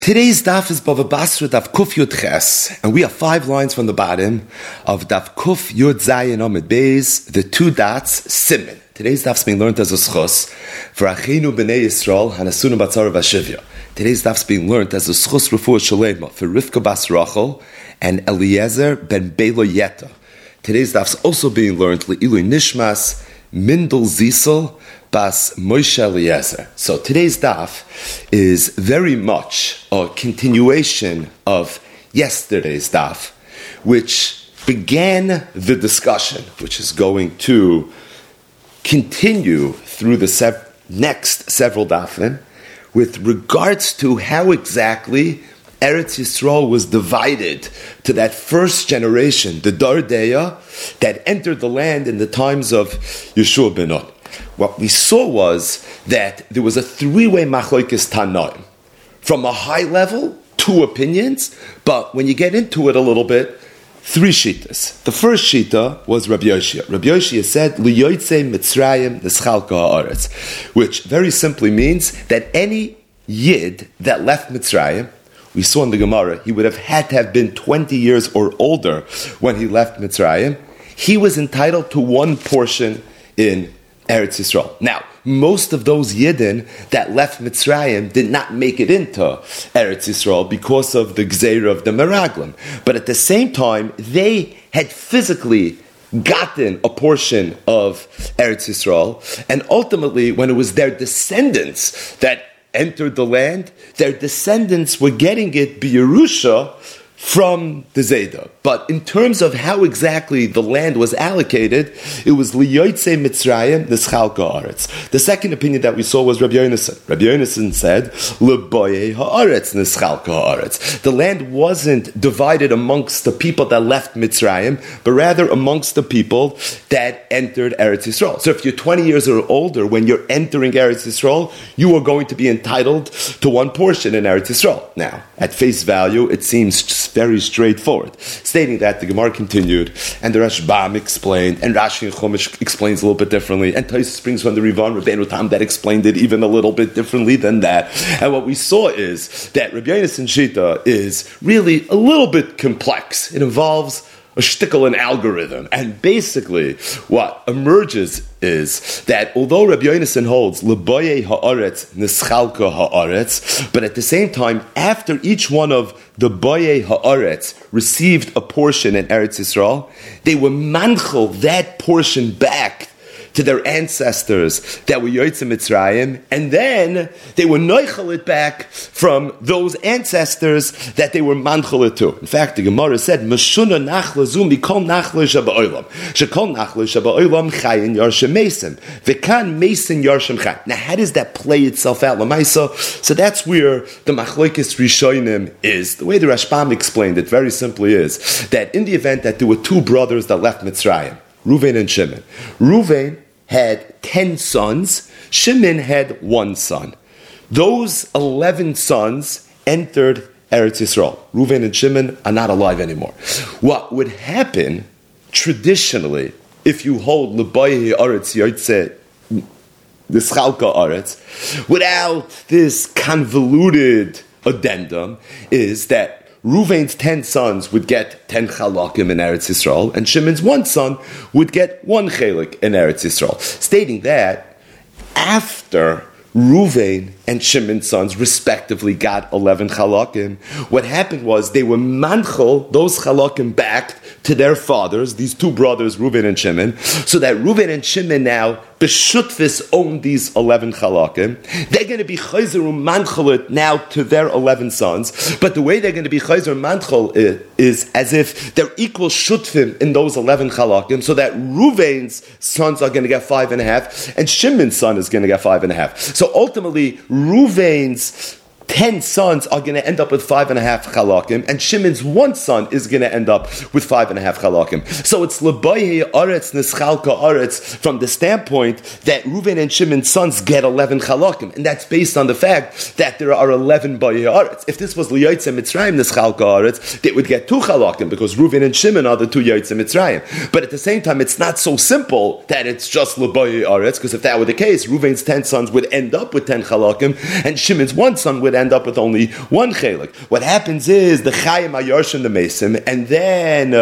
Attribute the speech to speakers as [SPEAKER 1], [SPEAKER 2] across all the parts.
[SPEAKER 1] Today's daf is Bava Basra daf Kuf Yud Ches, and we have 5 lines from the bottom of daf Kuf Yud Zayin Amid Beis, the 2 dots, Siman. Today's daf is being learned as a schus for Achenu B'nei Yisrael Hanasunu Batzara Vashivya. Today's daf is being learned as a schus refuah shalema for Rivka Bas Rachel and Eliezer ben Bela Yeta. Today's daf is also being learned Le'ilu Nishmas Mindel Zisel Bas Moshe Eliezer. So today's daf is very much a continuation of yesterday's daf, which began the discussion, which is going to continue through the next several dafim, with regards to how exactly Eretz Yisrael was divided to that first generation, the Dardeya, that entered the land in the times of Yeshua ben Nun. What we saw was that there was a 3-way machlokes Tanaim. From a high level, 2 opinions, but when you get into it a little bit, 3 shitas. The first shita was Rabbi Yoshia. Rabbi Yoshia said, Liyoytze Mitzrayim Neschalka Haaretz, which very simply means that any Yid that left Mitzrayim, we saw in the Gemara, he would have had to have been 20 years or older when he left Mitzrayim. He was entitled to one portion in Eretz Yisrael. Now, most of those Yidden that left Mitzrayim did not make it into Eretz Yisrael because of the Gzeira of the Meraglim. But at the same time, they had physically gotten a portion of Eretz Yisrael, and ultimately, when it was their descendants that entered the land, their descendants were getting it b'Yerusha from the Zayda. But in terms of how exactly the land was allocated, it was Liyoytze Mitzrayim Neschalka Haaretz. The second opinion that we saw was Rabbi Yonasan. Rabbi Yonasan said, Leboye Haaretz Neschalka Haaretz. The land wasn't divided amongst the people that left Mitzrayim, but rather amongst the people that entered Eretz Yisrael. So if you're 20 years or older, when you're entering Eretz Yisrael, you are going to be entitled to one portion in Eretz Yisrael. Now, at face value, it seems very straightforward. Stating that, the Gemara continued, and the Rashbam explained, and Rashi and Chumash explains a little bit differently, and Tosfos brings from the Rivan, Rabbeinu Tam, that explained it even a little bit differently than that. And what we saw is that Rabbi Yonasan Shita is really a little bit complex. It involves a shtickle, an algorithm. And basically, what emerges is that although Rabbi Yonasan holds Leboye Haaretz Neschalka Haaretz, but at the same time, after each one of the Boye Haaretz received a portion in Eretz Yisrael, they were manchel that portion back to their ancestors that were Yotzei Mitzrayim, and then they were noichel it back from those ancestors that they were manchel it to. In fact, the Gemara said, Meshuna nachla zu mikol nachla shaba'olam. Shekol nachla shaba'olam chayin yarshem mesim. V'kan mesim yarshem chayin. Now, how does that play itself out, Lamaisa? So that's where the machlokes rishonim is. The way the Rashbam explained it very simply is that in the event that there were 2 brothers that left Mitzrayim, Reuven and Shimon. Reuven had 10 sons. Shimon had 1 son. Those 11 sons entered Eretz Yisrael. Reuven and Shimon are not alive anymore. What would happen traditionally if you hold L'bayei Aretz Yotzei Neschalka Aretz without this convoluted addendum is that Reuven's 10 sons would get 10 chalakim in Eretz Yisrael, and Shimon's 1 son would get 1 chalik in Eretz Yisrael, stating that after Reuven and Shimon's sons respectively got 11 chalakim, what happened was they were manchel those chalakim back to their fathers, these 2 brothers, Reuven and Shimon, so that Reuven and Shimon now, b'shutfis, own these 11 chalakim. They're going to be chayzer manchelit now to their 11 sons, but the way they're going to be chayzer manchel is as if they're equal shutfim in those 11 chalakim, so that Reuven's sons are going to get 5.5, and Shimon's son is going to get 5.5. So ultimately, Reuven's 10 sons are going to end up with 5.5 chalakim, and Shimon's 1 son is going to end up with 5.5 chalakim. So it's L'bayei Aretz Neschalka Aretz from the standpoint that Reuven and Shimon's sons get 11 chalakim, and that's based on the fact that there are 11 Bayei Aretz. If this was Liyotzei Mitzrayim Neschalka Aretz, they would get 2 chalakim because Reuven and Shimon are the 2 Yotzei Mitzrayim. But at the same time, it's not so simple that it's just L'bayei Aretz, because if that were the case, Reuven's 10 sons would end up with 10 chalakim, and Shimon's 1 son would would end up with only one chelik. What happens is the chayim are yarshim the mesim, and then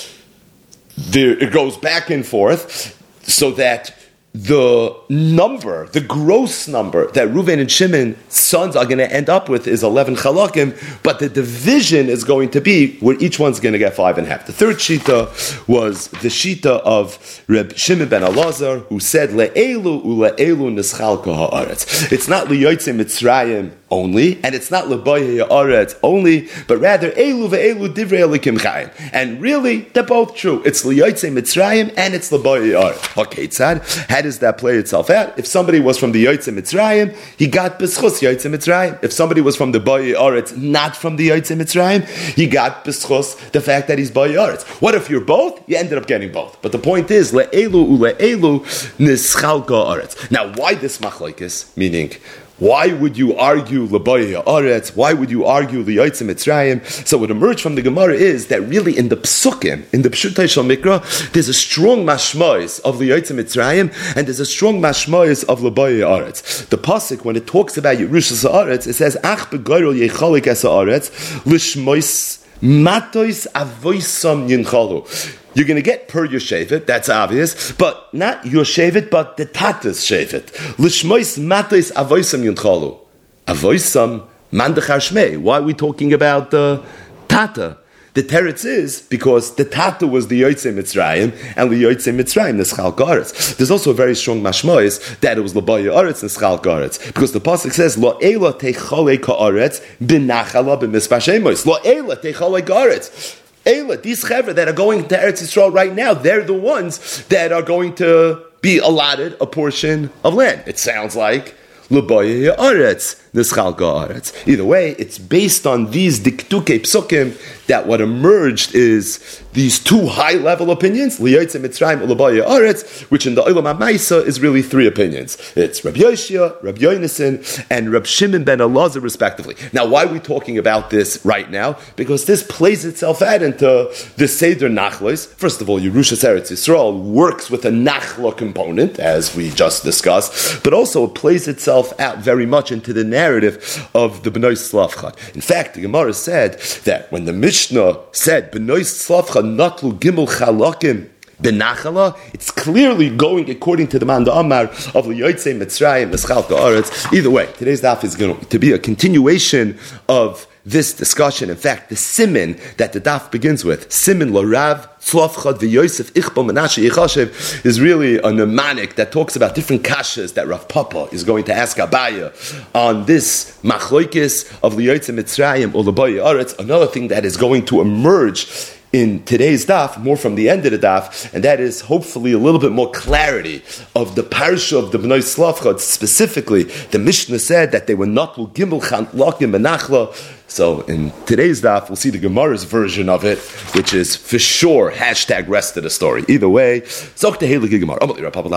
[SPEAKER 1] it goes back and forth, so that the number, the gross number that Reuven and Shimon's sons are going to end up with is 11 chalakim, but the division is going to be where each one's going to get 5.5. The third shita was the shita of Reb Shimon ben Elazar, who said, Le'elu u'le'elu nischalka ha'aretz. It's not liyotzei Mitzrayim only, and it's not lebayei ha'aretz only, but rather elu ve'elu divrei elikim chayim. And really, they're both true. It's liyotzei Mitzrayim and it's lebayei ha'aretz. Okay, tzad. How does that play itself out? If somebody was from the Yotzei Mitzrayim, he got B'schus Yotzei Mitzrayim. If somebody was from the Bayei Aretz, not from the Yotzei Mitzrayim, he got B'schus the fact that he's Bayei Aretz. What if you're both? You ended up getting both. But the point is, Le'elu u'le'elu nischalka aretz. Now, why this machlokes? Meaning, why would you argue L'bayei Aretz? Why would you argue L'yotzei Mitzrayim? So what emerged from the Gemara is that really in the Psukim, in the Pshutei Shel Mikra, there's a strong mashmois of L'yotzei Mitzrayim, and there's a strong mashmois of L'bayei Aretz. The pasuk, when it talks about Yerushas Haaretz, it says, Ach begoyrel yechalik es haaretz, lishmois matois avoisam yinchalu. You're going to get per your shevet, that's obvious, but not your shevet, but the Tata's shevet. Lishmois matos avoisam yunchalu. Avoisam mandachar shmei. Why are we talking about the Tata? The teretz is because the Tata was the Yotzei Mitzrayim, and the Yotzei Mitzrayim, the Schalka Aretz. There's also a very strong mashmois that it was L'bayei Aretz and Schalka Aretz, because the pasuk says, Lo ela techalei ka'aretz b'nachala b'mispashemos. Lo ela techalei ka'aretz. These chevra that are going to Eretz Yisrael right now, they're the ones that are going to be allotted a portion of land. It sounds like L'bayei Aretz, Nischalka Aretz. Either way, it's based on these diktuke psukim that what emerged is these two high-level opinions, L'yotzei Mitzrayim, L'bayei Aretz, which in the Olam HaMaisa is really three opinions. It's Rabbi Yoshia, Rabbi Yonason, and Rabbi Shimon ben Elazar, respectively. Now, why are we talking about this right now? Because this plays itself out into the Seder Nachlos. First of all, Yerushas Eretz Yisrael works with a Nachla component, as we just discussed, but also it plays itself out very much into the narrative of the Bnei Slavcha. In fact, the Gemara said that when the Mishnah said Bnei Slavcha natlu gimel chalakim benachala, it's clearly going according to the Manda Amar of L'yotzei Mitzrayim, Nischalka Aretz. Either way, today's daf is going to be a continuation of this discussion. In fact, the siman that the daf begins with, siman l'rav tzlafchad v'yosef ichbo menashe yichashev, is really a mnemonic that talks about different kashas that Rav Papa is going to ask Abaya on this machlokes of L'yotzei Mitzrayim or L'bayei Aretz. Another thing that is going to emerge in today's daf, more from the end of the daf, and that is hopefully a little bit more clarity of the parsha of the Bnei Slavcha. Specifically, the Mishnah said that they were not gimel chalakim benachla. So in today's daf, we'll see the Gemara's version of it, which is for sure hashtag rest of the story. Either way, Zok Tehiligi Gemara. Rav Papa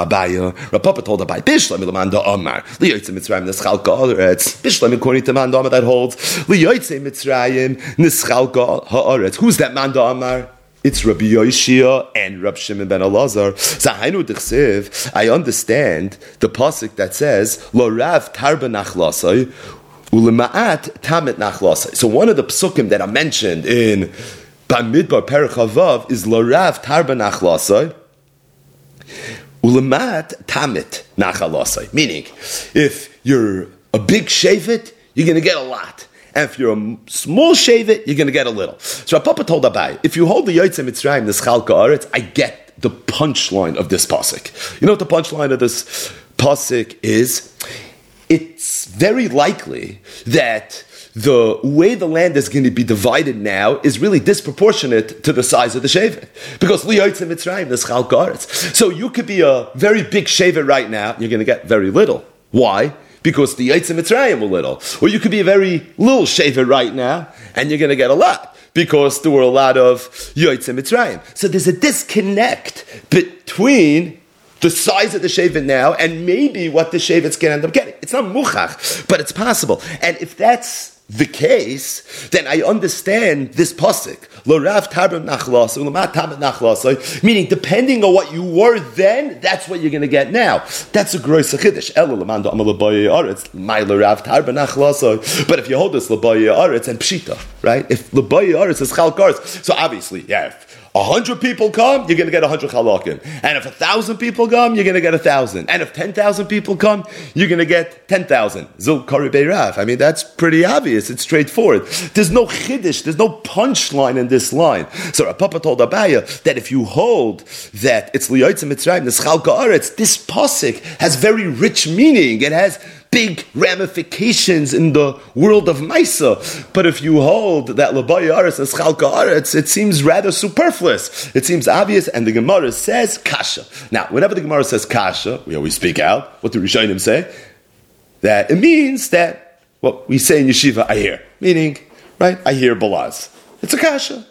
[SPEAKER 1] told Abai, Bishlam Ilamanda Amar, L'yotzei Mitzrayim Nischalka Haaretz. Bishlam according to Manda Amar that holds L'yotzei Mitzrayim Nischalka Haaretz. Who's that Manda Amar? It's Rabbi Yoshia and Rabbi Shimon ben Elazar. Zahainu d'chsev. I understand the pasuk that says Lo Rav Tarba Nachlasai. So one of the psukim that are mentioned in Bamidbar Perek Havav is L'rav Tarba Nachlasai Ulemat Tamit Nachlasai. Meaning, if you're a big shevet, you're going to get a lot. And if you're a small shevet, you're going to get a little. So Rav Papa told Abai, if you hold the Yotzei Mitzrayim, the Schalka Aretz, I get the punchline of this pasuk. You know what the punchline of this pasuk is? It's very likely that the way the land is going to be divided now is really disproportionate to the size of the shevet. Because L'yotzei Mitzrayim, the Schalka Aretz. So you could be a very big shevet right now, you're going to get very little. Why? Because the Yotzei Mitzrayim were little. Or you could be a very little shevet right now, and you're going to get a lot. Because there were a lot of Yotzei Mitzrayim. So there's a disconnect between the size of the shevet now, and maybe what the shevet's going to end up getting. It's not muchach, but it's possible. And if that's the case, then I understand this pasuk. Meaning, depending on what you were then, that's what you're going to get now. That's a gross chiddush. But if you hold this l'bayei aretz and pshita, right? If l'bayei aretz is chal karetz, so obviously, yeah. If 100 people come, you're going to get 100 chalakim. And if 1,000 people come, you're going to get 1,000. And if 10,000 people come, you're going to get 10,000. Zil kari beirav. I mean, that's pretty obvious. It's straightforward. There's no chiddush. There's no punchline in this line. So Rav Papa told Abaya that if you hold that it's liyotze mitzrayim, the schal ka'aretz, this pasuk has very rich meaning. It has big ramifications in the world of Maisa. But if you hold that l'bayei aretz and schal ka'aretz, it seems rather superfluous. It seems obvious, and the Gemara says kasha. Now, whenever the Gemara says kasha, we always speak out. What do Rishonim say? That it means that what we say in yeshiva, I hear. Meaning, right, I hear balaz. It's a kasha.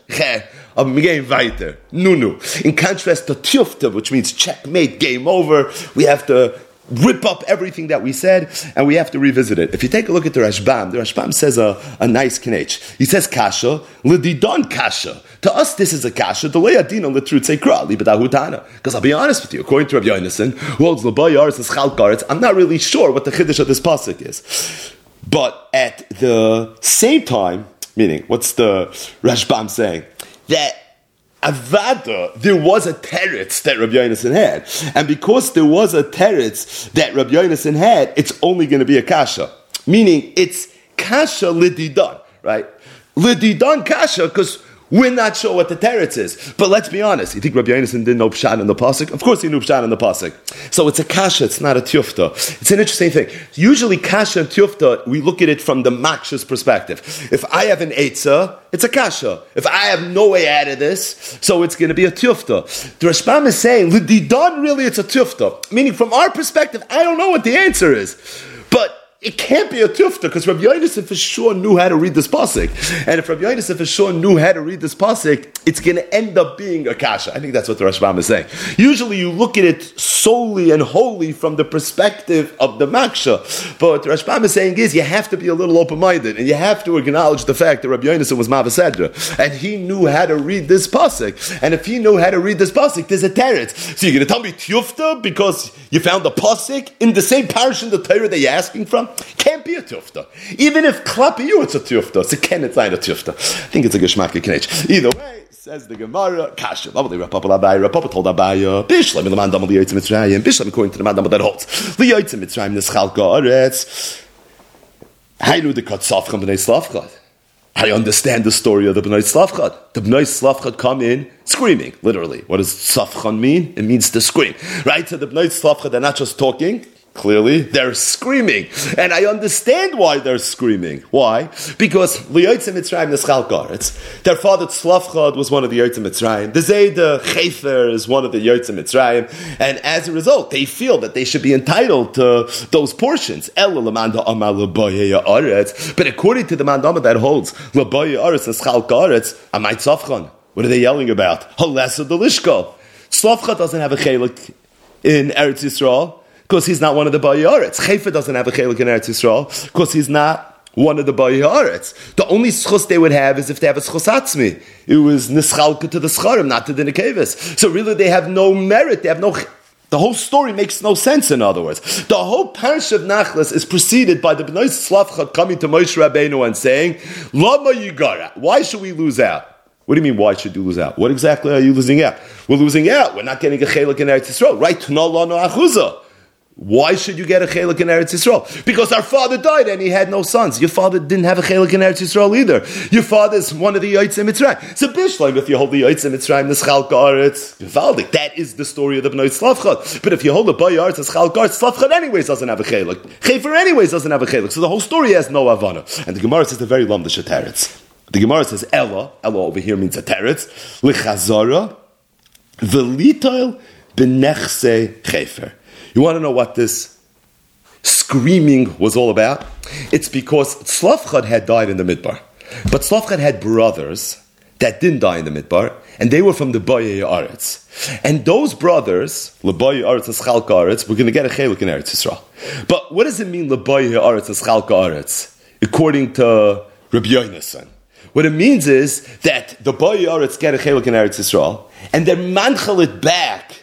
[SPEAKER 1] Nunu. In contrast to tiyufta, which means checkmate, game over, we have to rip up everything that we said, and we have to revisit it. If you take a look at the Rashbam says a nice kinech. He says kasha, l'didon kasha. To us, this is a kasha. The way adina l'trut sekra libedahutana. Because I'll be honest with you, according to Rabbi Yonason, who holds l'bayei aretz and schal karetz, I'm not really sure what the chiddush of this pasuk is. But at the same time, meaning, what's the Rashbam saying? That Avada, there was a teretz that Rabbi Yonason had. And because there was a teretz that Rabbi Yonason had, it's only going to be a kasha. Meaning, it's kasha lididan, right? Lididan kasha, because we're not sure what the teretz is. But let's be honest. You think Rabbi Yonason didn't know pshat in the pasuk? Of course he knew pshat in the pasuk. So it's a kasha, it's not a tiyufta. It's an interesting thing. Usually kasha and tiyufta, we look at it from the maksha's perspective. If I have an eitzah, it's a kasha. If I have no way out of this, so it's going to be a tiyufta. The Rashbam is saying, l'didan, really it's a tiyufta. Meaning from our perspective, I don't know what the answer is. But it can't be a tufta, because Rabbi Yonason for sure knew how to read this pasuk. And if Rabbi Yonason for sure knew how to read this pasuk, it's going to end up being a kasha. I think that's what the Rashbam is saying. Usually you look at it solely and wholly from the perspective of the maksha. But what the Rashbam is saying is you have to be a little open-minded, and you have to acknowledge the fact that Rabbi Yonason was Mavasedra, and he knew how to read this pasuk. And if he knew how to read this pasuk, there's a teretz. So you're going to tell me tufta because you found the pasuk in the same parish in the Torah that you're asking from? Can't be a tufta. Even if klapi you, it's a tufta. So it's not a tufta. I think it's a geshmak kinech. Either way, says the Gemara, kasha. Rav Papa told Abaya, Bishlam in the mandam of the Yotzim Mitzrayim. Bishlam according to the mandam that holds the Yotzim Mitzrayim neschal ka'aretz. Haynu de katzafcham b'nei slavchad. I understand the story of the Bnei Slavchad. The Bnei Slavchad come in screaming, literally. What does Slavchad mean? It means to scream. Right? So the Bnei Slavchad, they're not just talking. Clearly, they're screaming. And I understand why they're screaming. Why? Because Yotzim Mitzrayim neschal ka'aretz. Their father Tzlavchad was one of the Yotzim Mitzrayim. The Zayda Chefer is one of the Yotzim Mitzrayim. And as a result, they feel that they should be entitled to those portions. But according to the mandama that holds l'bayei aretz neschal ka'aretz, amay Tzavchan. What are they yelling about? Halesa delishko. Tzlavchad doesn't have a chelik in Eretz Yisrael, because he's not one of the Bayei Aretz. Chefer doesn't have a chelik in Eretz Yisrael, because he's not one of the Bayei Aretz. The only schus they would have is if they have a schus atzmi. It was nischalka to the scharim, not to the nekevis. So really they have no merit, they have no... The whole story makes no sense, in other words. The whole parish of Nachlas is preceded by the Bnei Slavchad coming to Moshe Rabbeinu and saying, Lama yigara, why should we lose out? What do you mean, why should you lose out? What exactly are you losing out? We're losing out. We're not getting a chelik in Eretz Yisrael. Right? Tnala no achuzah. Why should you get a chelik in Eretz Yisrael? Because our father died and he had no sons. Your father didn't have a chelik in Eretz Yisrael either. Your father is one of the Yotzim Mitzrayim. So Bishlam, if you hold the Yotzim Mitzrayim, neschal ka'aretz, Gevaldik. That is the story of the Bnei Slavchad. But if you hold the Bayei Aretz, neschal ka'aretz, Slavchad anyways doesn't have a chelik. Chefer anyways doesn't have a chelik. So the whole story has no avana. And the Gemara says the very lamdish teretz. The Gemara says Ella over here means a teretz. L'chazara, v'litoil b'nechse chefer. You want to know what this screaming was all about? It's because Tzlavchad had died in the Midbar. But Tzlavchad had brothers that didn't die in the Midbar, and they were from the Bayei Aretz. And those brothers, L'bayei Aretz and Schal Ka'aretz, were going to get a chelik in Eretz Yisrael. But what does it mean, L'bayei Aretz and Schal Ka'aretz? According to Rabbi Yonasan. What it means is that the Boy Yoretz get a chelik in Eretz Yisrael, and they're manchal it back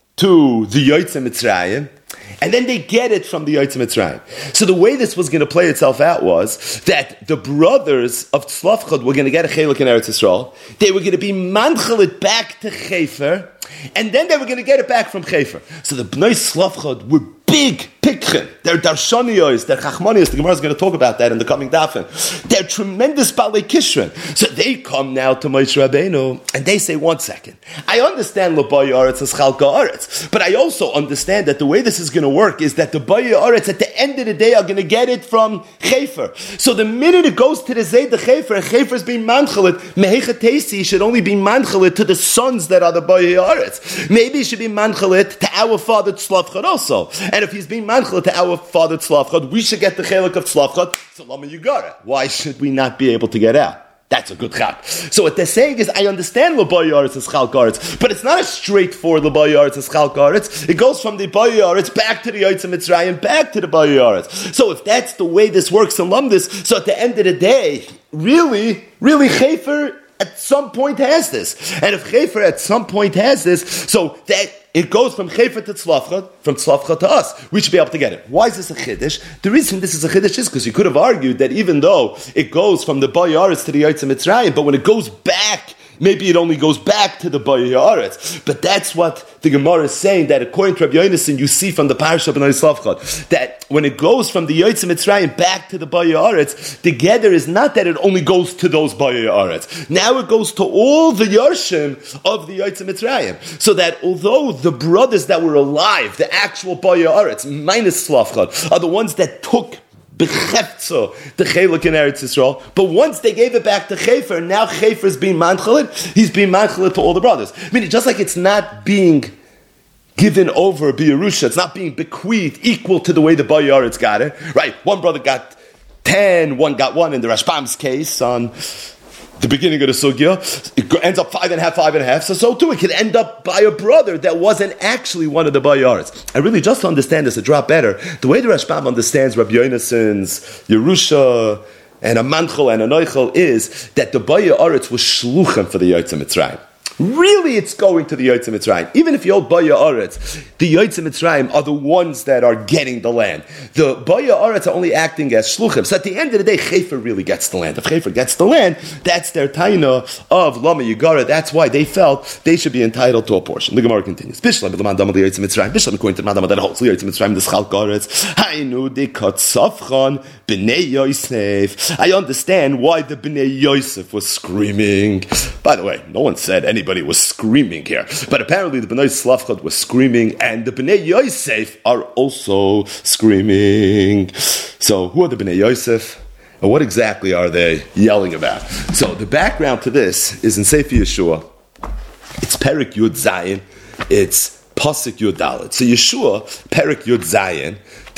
[SPEAKER 1] to the Yotzei Mitzrayim, and then they get it from the Yotzei Mitzrayim. So the way this was going to play itself out was that the brothers of Tzlafchad were going to get a chelik in Eretz Yisrael. They were going to be manchal it back to Chefer, and then they were going to get it back from Chefer. So the Bnei Tzlafchad were big pikchen. They're darshaniyos, they're chachmaniyos. The Gemara is going to talk about that in the coming dafin. They're tremendous balei kishrin. So they come now to Moshe Rabbeinu and they say, one second, I understand lo Boy Yoretz is chalka aretz, but I also understand that the way this is going to work is that the Boy Yoretz at the end of the day are going to get it from Chefer. So the minute it goes to the Zayd the Chefer, and Chefer is being manchalit, mehechatesi should only be manchalit to the sons that are the Boy Yoretz. Maybe it should be manchalit to our father Tzlafchad also. And if he's being manchalit to our father Tzlafchad, we should get the chelik of Tzlafchad. So lama yigara. Why should we not be able to get out? That's a good chap. So what they're saying is, I understand L'Boy Yoretz is Chal Karetz, but it's not a straightforward L'Boy Yoretz is Chal Karetz. It goes from the Boy Yoretz back to the Yotzei Mitzrayim, back to the Boy Yoretz. So if that's the way this works in Lumdis, so at the end of the day, really Chefer at some point has this. And if Chefer at some point has this, so that it goes from Chefer to Tzlafchad, from Tzlafchad to us. We should be able to get it. Why is this a Chiddush? The reason this is a Chiddush is because you could have argued that even though it goes from the Boy Yoretz to the Yotzei Mitzrayim, but when it goes back, maybe it only goes back to the Boy Yoretz. But that's what the Gemara is saying, that according to Rabbi Yonasan, you see from the Parasha of Bnei Tzlafchad, that when it goes from the Yotzei Mitzrayim back to the Boy Yoretz, the gather is not that it only goes to those Boy Yoretz. Now it goes to all the Yarshim of the Yotzei Mitzrayim. So that although the brothers that were alive, the actual Boy Yoretz, minus Tzlafchad, are the ones that took b'chefzo the chelik in Eretz Yisrael, but once they gave it back to Chefer, now Chefer is being manchalit. He's being manchalit to all the brothers. I mean, just like it's not being given over b'Yerusha, it's not being bequeathed equal to the way the Boy Yoretz got it. Right? One brother got 10, one got 1 in the Rashbam's case on the beginning of the sugya. It ends up 5.5. So too, it could end up by a brother that wasn't actually one of the Boy Yoretz. And really, just to understand this a drop better, the way the Rashbam understands Rabbi Yonasan's Yerusha and a manchel and a noichel is that the Boy Yoretz was shluchim for the Yotzei Mitzrayim. Really, it's going to the Yotzei Mitzrayim. Even if you hold Boy Yoretz, the Yotzei Mitzrayim are the ones that are getting the land. The Boy Yoretz are only acting as shluchim. So at the end of the day, Chefer really gets the land. If Chefer gets the land, that's their taina of Lama Yigara. That's why they felt they should be entitled to a portion. The Gemara continues. Bishlam b'leman dama the Yotzei Mitzrayim. Bishlam according to the Madama that holds the Yotzei Mitzrayim the Schal Karetz. Hainu de katzafchan b'nei Yosef. I understand why the b'nei Yosef was screaming. By the way, no one said anybody was screaming here, but apparently the Bnei Tzlafchad was screaming, and the Bnei Yosef are also screaming. So, who are the Bnei Yosef? And what exactly are they yelling about? So, the background to this is in Sefer Yeshua. It's Perek Yud Zayin. It's Pasuk Yud Dalet. So, Yeshua, Perek Yud Zayin,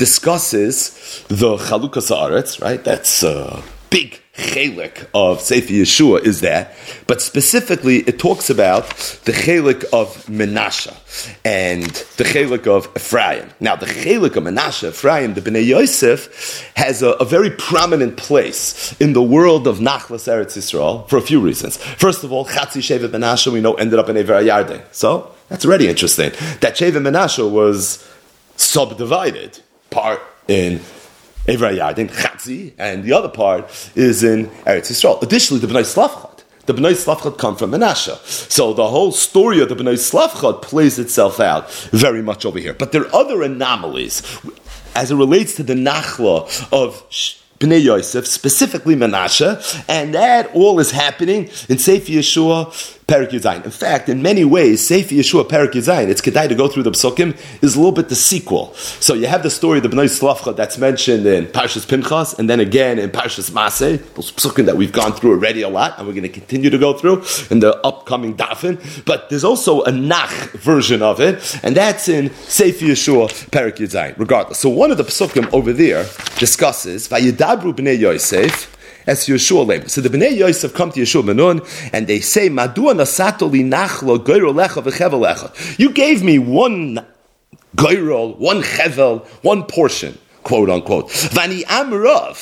[SPEAKER 1] discusses the Chalukas Haaretz, right? That's big chelik of Sefer Yeshua is that, but specifically it talks about the chelik of Menashe and the chelik of Ephraim. Now the chelik of Menashe, Ephraim, the Bnei Yosef, has a very prominent place in the world of Nachlas Eretz Yisrael for a few reasons. First of all, Chatzi Shevet Menashe we know ended up in Ever HaYarden. So that's already interesting. That Shevet Menashe was subdivided, part in Ever HaYarden, Chatzi, and the other part is in Eretz Yisrael. Additionally, the Bnei Tzlafchad. The Bnei Tzlafchad come from Menashe. So the whole story of the Bnei Tzlafchad plays itself out very much over here. But there are other anomalies as it relates to the Nachla of Bnei Yosef, specifically Menashe, and that all is happening in Sefer Yeshua, Perek Yud Zayin. In fact, in many ways, Sefer Yeshua, Perek Yud Zayin, it's kedai to go through the Psukim, is a little bit the sequel. So you have the story of the Bnei Tzlafchad that's mentioned in Parshas Pinchas, and then again in Parshas Maseh, those Psukim that we've gone through already a lot, and we're going to continue to go through in the upcoming Dafin. But there's also a Nach version of it, and that's in Sefer Yeshua, Perek Yud Zayin. Regardless. So one of the Psukim over there discusses, Vayidabru Bnei Yosef, as Yeshua Lem. So the Bnei Yosef come to Yeshua ben Nun and they say, Madua nasato li nachlo goyrol lecha v'chevel lecha. You gave me one goyrol, one chevel, one portion, quote unquote. Vani amrav.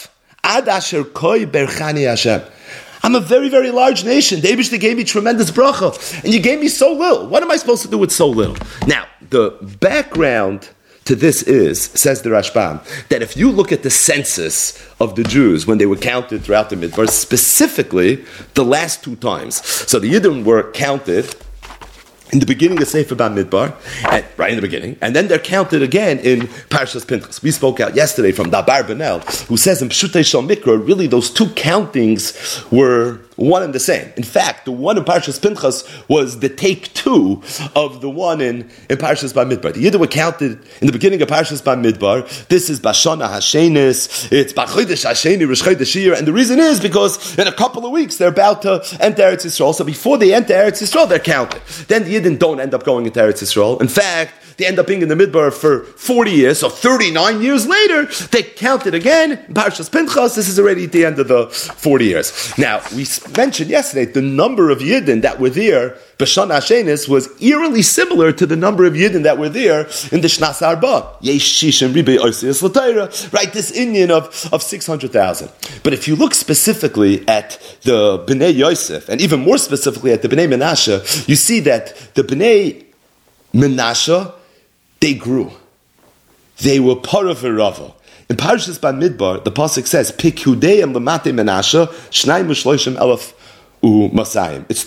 [SPEAKER 1] Ad asher koi berchani Hashem. I'm a very, very large nation. The Eibishter gave me tremendous bracha, and you gave me so little. What am I supposed to do with so little? Now, the background to this is, says the Rashbam, that if you look at the census of the Jews when they were counted throughout the Midbar, specifically the last 2 times. So the Yidden were counted in the beginning of Sefer Bamidbar, right in the beginning, and then they're counted again in Parshas Pinchas. We spoke out yesterday from Dabar Benel, who says in Pshutei Shal Mikra, really those 2 countings were one and the same. In fact, the one in Parshas Pinchas was the take 2 of the one in Parshas Bamidbar. The Yidden were counted in the beginning of Parshas Bamidbar. This is Bashana Hashenis, it's Bachodesh Hasheni, Rosh Chodesh Iyar, and the reason is because in a couple of weeks they're about to enter Eretz Yisrael. So before they enter Eretz Yisrael, they're counted. Then the Yidden don't end up going into Eretz Yisrael. In fact, they end up being in the Midbar for 40 years, so 39 years later, they counted again in Parshas Pinchas. This is already at the end of the 40 years. Now, we mentioned yesterday the number of Yidden that were there, B'Shana Hashenis, was eerily similar to the number of Yidden that were there in the Shnas Arba. Yesh Shishim Ribei Oisias L'Torah, right, this Indian of 600,000. But if you look specifically at the Bnei Yosef, and even more specifically at the Bnei Menashe, you see that the Bnei Menashe, they grew. They were Parah v'Rava. In Parshas Bamidbar, the pasuk says, "Pikhudeim l'matei Menashe shnayim u'shloshim elef u'masayim." It's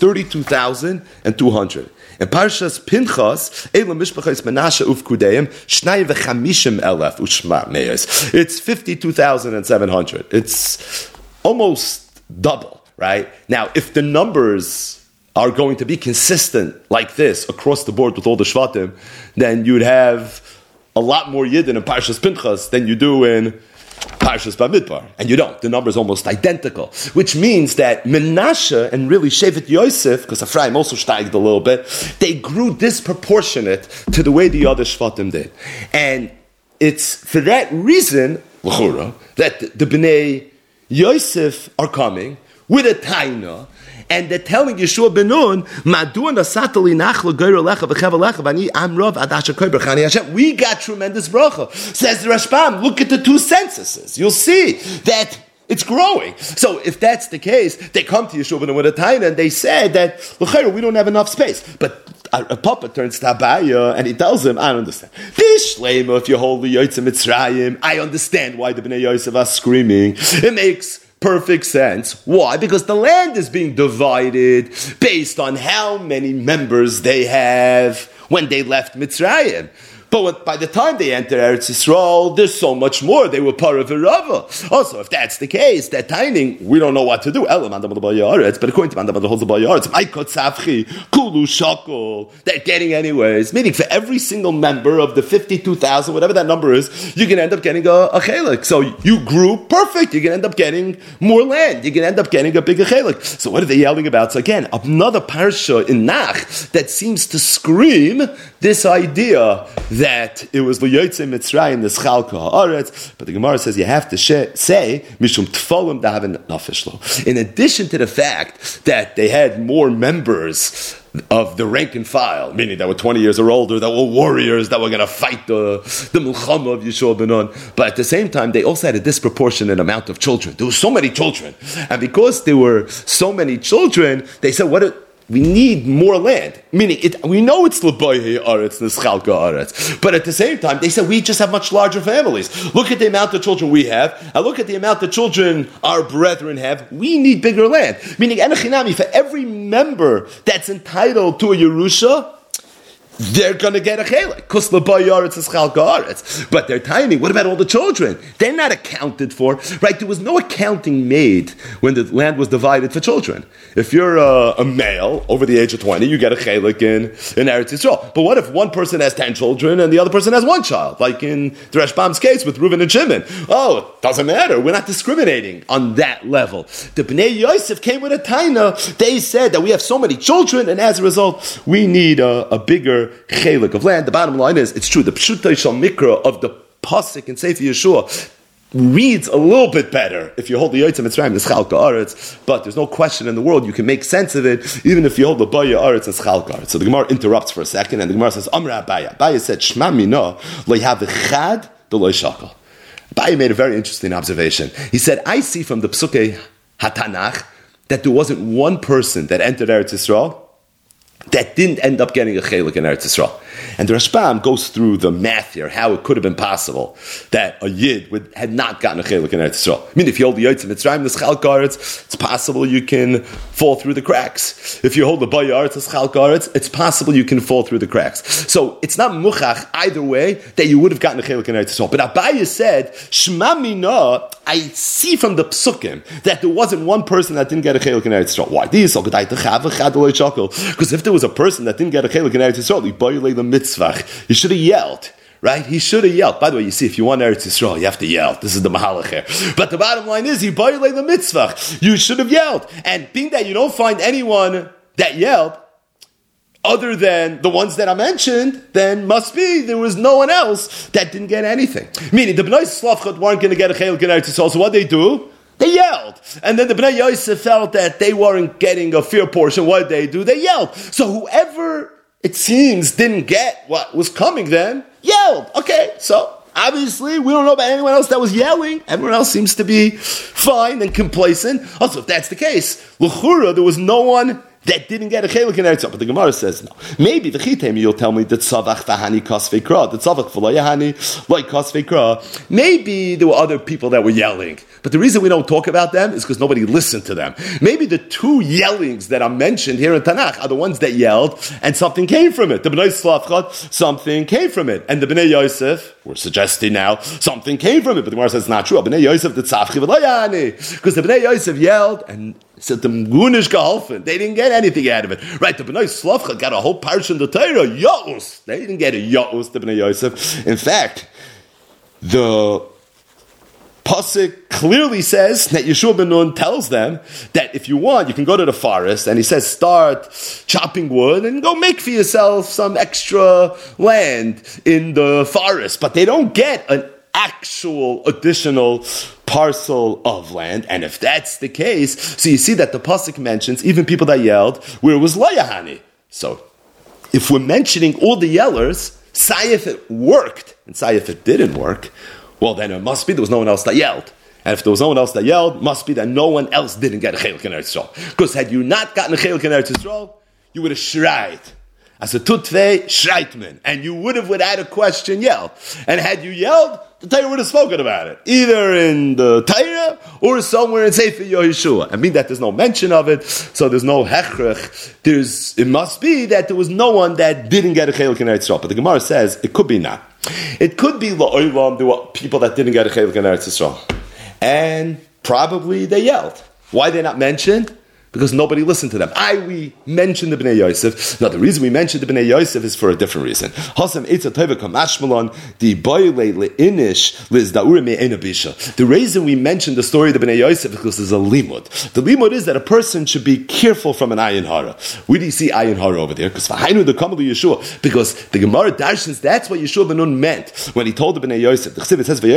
[SPEAKER 1] 32,200. In Parshas Pinchas, Elam Mishpachos Menashe ufkudeim shnayim v'chamishim elef u'shma'meis. It's 52,700. It's almost double, right? Now, if the numbers are going to be consistent like this across the board with all the Shvatim, then you'd have a lot more Yidden in Parshas Pinchas than you do in Parshas Bamidbar. And you don't. The number is almost identical. Which means that Menashe and really Shevet Yosef, because Ephraim also steiged a little bit, they grew disproportionate to the way the other Shvatim did. And it's for that reason, l'chura, that the Bnei Yosef are coming with a taina, and they're telling Yeshua ben Nun, "Madu nasatali nachla geir lecha v'chevel lecha v'ani amrav adasha koi berchani Hashem." We got tremendous bracha. Says the Rashbam, look at the 2 censuses. You'll see that it's growing. So if that's the case, they come to Yeshua ben Nun with a taina, and they said that l'chayr, we don't have enough space. But a papa turns to Abaya and he tells him, I don't understand. Bishlema, if you hold the Yotzei Mitzrayim, I understand why the Bnei Yosef are screaming. It makes perfect sense. Why? Because the land is being divided based on how many members they have when they left Mitzrayim. But by the time they enter Eretz Yisrael, there's so much more. They were Parah v'Rava. Also, if that's the case, that timing, we don't know what to do. But according to Mandam holds the Bayaretz, Maikot Safchi, Kulu Shakol, they're getting anyways. Meaning, for every single member of the 52,000, whatever that number is, you can end up getting a chelik. So you grew perfect. You can end up getting more land. You can end up getting a bigger chelik. So what are they yelling about? So again, another parsha in Nach that seems to scream this idea that it was L'Yotzei Mitzrayim, the Schalka Haaretz, but the Gemara says you have to say, Mishum Tfolim Daven Nafeshlo. In addition to the fact that they had more members of the rank and file, meaning that were 20 years or older, that were warriors, that were going to fight the Milchama of Yeshua ben Nun, but at the same time, they also had a disproportionate amount of children. There were so many children. And because there were so many children, they said, we need more land. Meaning, we know it's L'Boyhe Aretz, N'Schalka Aretz. But at the same time, they said, we just have much larger families. Look at the amount of children we have, and look at the amount of children our brethren have. We need bigger land. Meaning, Enochinami, for every member that's entitled to a Yerusha, they're going to get a chelik. Because l'bayaretz is chalka aretz. But they're tiny. What about all the children? They're not accounted for. Right? There was no accounting made when the land was divided for children. If you're a male over the age of 20, you get a chelik in Eretz Yisrael. But what if one person has 10 children and the other person has 1 child? Like in the Rashbam's case with Reuven and Shimon. Oh, it doesn't matter. We're not discriminating on that level. The Bnei Yosef came with a taina. They said that we have so many children, and as a result, we need a bigger chelik of land. The bottom line is, it's true, the Pshutei Shal Mikra of the Pasuk in Sefer Yeshua reads a little bit better if you hold the Yotzei Mitzrayim, the Schalka Aretz, but there's no question in the world you can make sense of it, even if you hold the Baya Aretz and Schalka Aretz. So the Gemara interrupts for a second, and the Gemara says, Amra Abaya. Abaya said, Shma Mina, lo yav echad, lo shakal. Abaye made a very interesting observation. He said, I see from the Psukei HaTanach that there wasn't one person that entered Eretz Yisrael that didn't end up getting a chelik in Eretz Yisrael. And the Rashbam goes through the math here, how it could have been possible that a Yid had not gotten a chelik in Eretz Yisrael. I mean, if you hold the Yotzim Mitzrayim, the Schal Garetz, it's possible you can fall through the cracks. If you hold the Bayar, the Schal Garetz, it's possible you can fall through the cracks. So it's not muchach either way that you would have gotten a chelik in Eretz Yisrael. But Abaye said, Shema Mina, I see from the Psukim that there wasn't one person that didn't get a chelik in Eretz Yisrael. Why? Because if there was a person that didn't get a chelik in Eretz Yisrael, he should have yelled. Right? He should have yelled. By the way, you see, if you want Eretz Yisrael, you have to yell. This is the Mahalach here. But the bottom line is, he boiled the mitzvah. You should have yelled. And being that you don't find anyone that yelled, other than the ones that I mentioned, then must be there was no one else that didn't get anything. Meaning, the Bnei Slavchot weren't going to get a chelik in Eretz Yisrael, so what they do? They yelled. And then the Bnei Yosef felt that they weren't getting a fair portion. What did they do? They yelled. So whoever, it seems, didn't get what was coming then, yelled. Okay, so obviously we don't know about anyone else that was yelling. Everyone else seems to be fine and complacent. Also, if that's the case, l'chura, there was no one that didn't get a chelik in Eretz Yisrael. But the Gemara says no. Maybe the chitem you'll tell me that tzavach v'hani kasvei kra, the tzavach v'layahani like kasvei kra. Maybe there were other people that were yelling, but the reason we don't talk about them is because nobody listened to them. Maybe the two yellings that are mentioned here in Tanakh are the ones that yelled and something came from it. The Bnei Slavchot, something came from it, and the Bnei Yosef, we're suggesting now, something came from it. But the Gemara says it's not true. Bnei Yosef the tzavchi v'layahani, because the Bnei Yosef yelled and said the Mgunish geholfen. They didn't get anything out of it. Right, the Bnei Slavcha got a whole parsha in the Torah, Yaus. They didn't get a Yaus, the Bnei Yosef. In fact, the Pasuk clearly says that Yeshua ben Nun tells them that if you want, you can go to the forest, and he says start chopping wood and go make for yourself some extra land in the forest. But they don't get an actual additional parcel of land, and if that's the case, so you see that the pasuk mentions even people that yelled where it was layahani. So if we're mentioning all the yellers, say if it worked and say if it didn't work, well then it must be there was no one else that yelled. And if there was no one else that yelled, must be that no one else didn't get a chelik in Eretz Yisrael. Because had you not gotten a chelik in Eretz Yisrael, you would have shried. As a tutvei shreitman, and you would have, without a question, yelled. And had you yelled, the Torah would have spoken about it, either in the Torah or somewhere in Sefer Yehoshua. I mean that there's no mention of it, so there's no hechrech. It must be that there was no one that didn't get a chelik in Eretz Yisrael. But the Gemara says it could be not. It could be la'olam. There were people that didn't get a chelik in Eretz Yisrael, and probably they yelled. Why they not mentioned? Because nobody listened to them. We mentioned the Bnei Yosef. Now, the reason we mentioned the Bnei Yosef is for a different reason. The reason we mentioned the story of the Bnei Yosef is because there's a limud. The limud is that a person should be careful from an ayin hara. Where do you see ayin hara over there? Because the Yeshua. Because the Gemara darshans, that's what Yeshua ben Nun meant when he told the Bnei Yosef. The Chesiv, it says,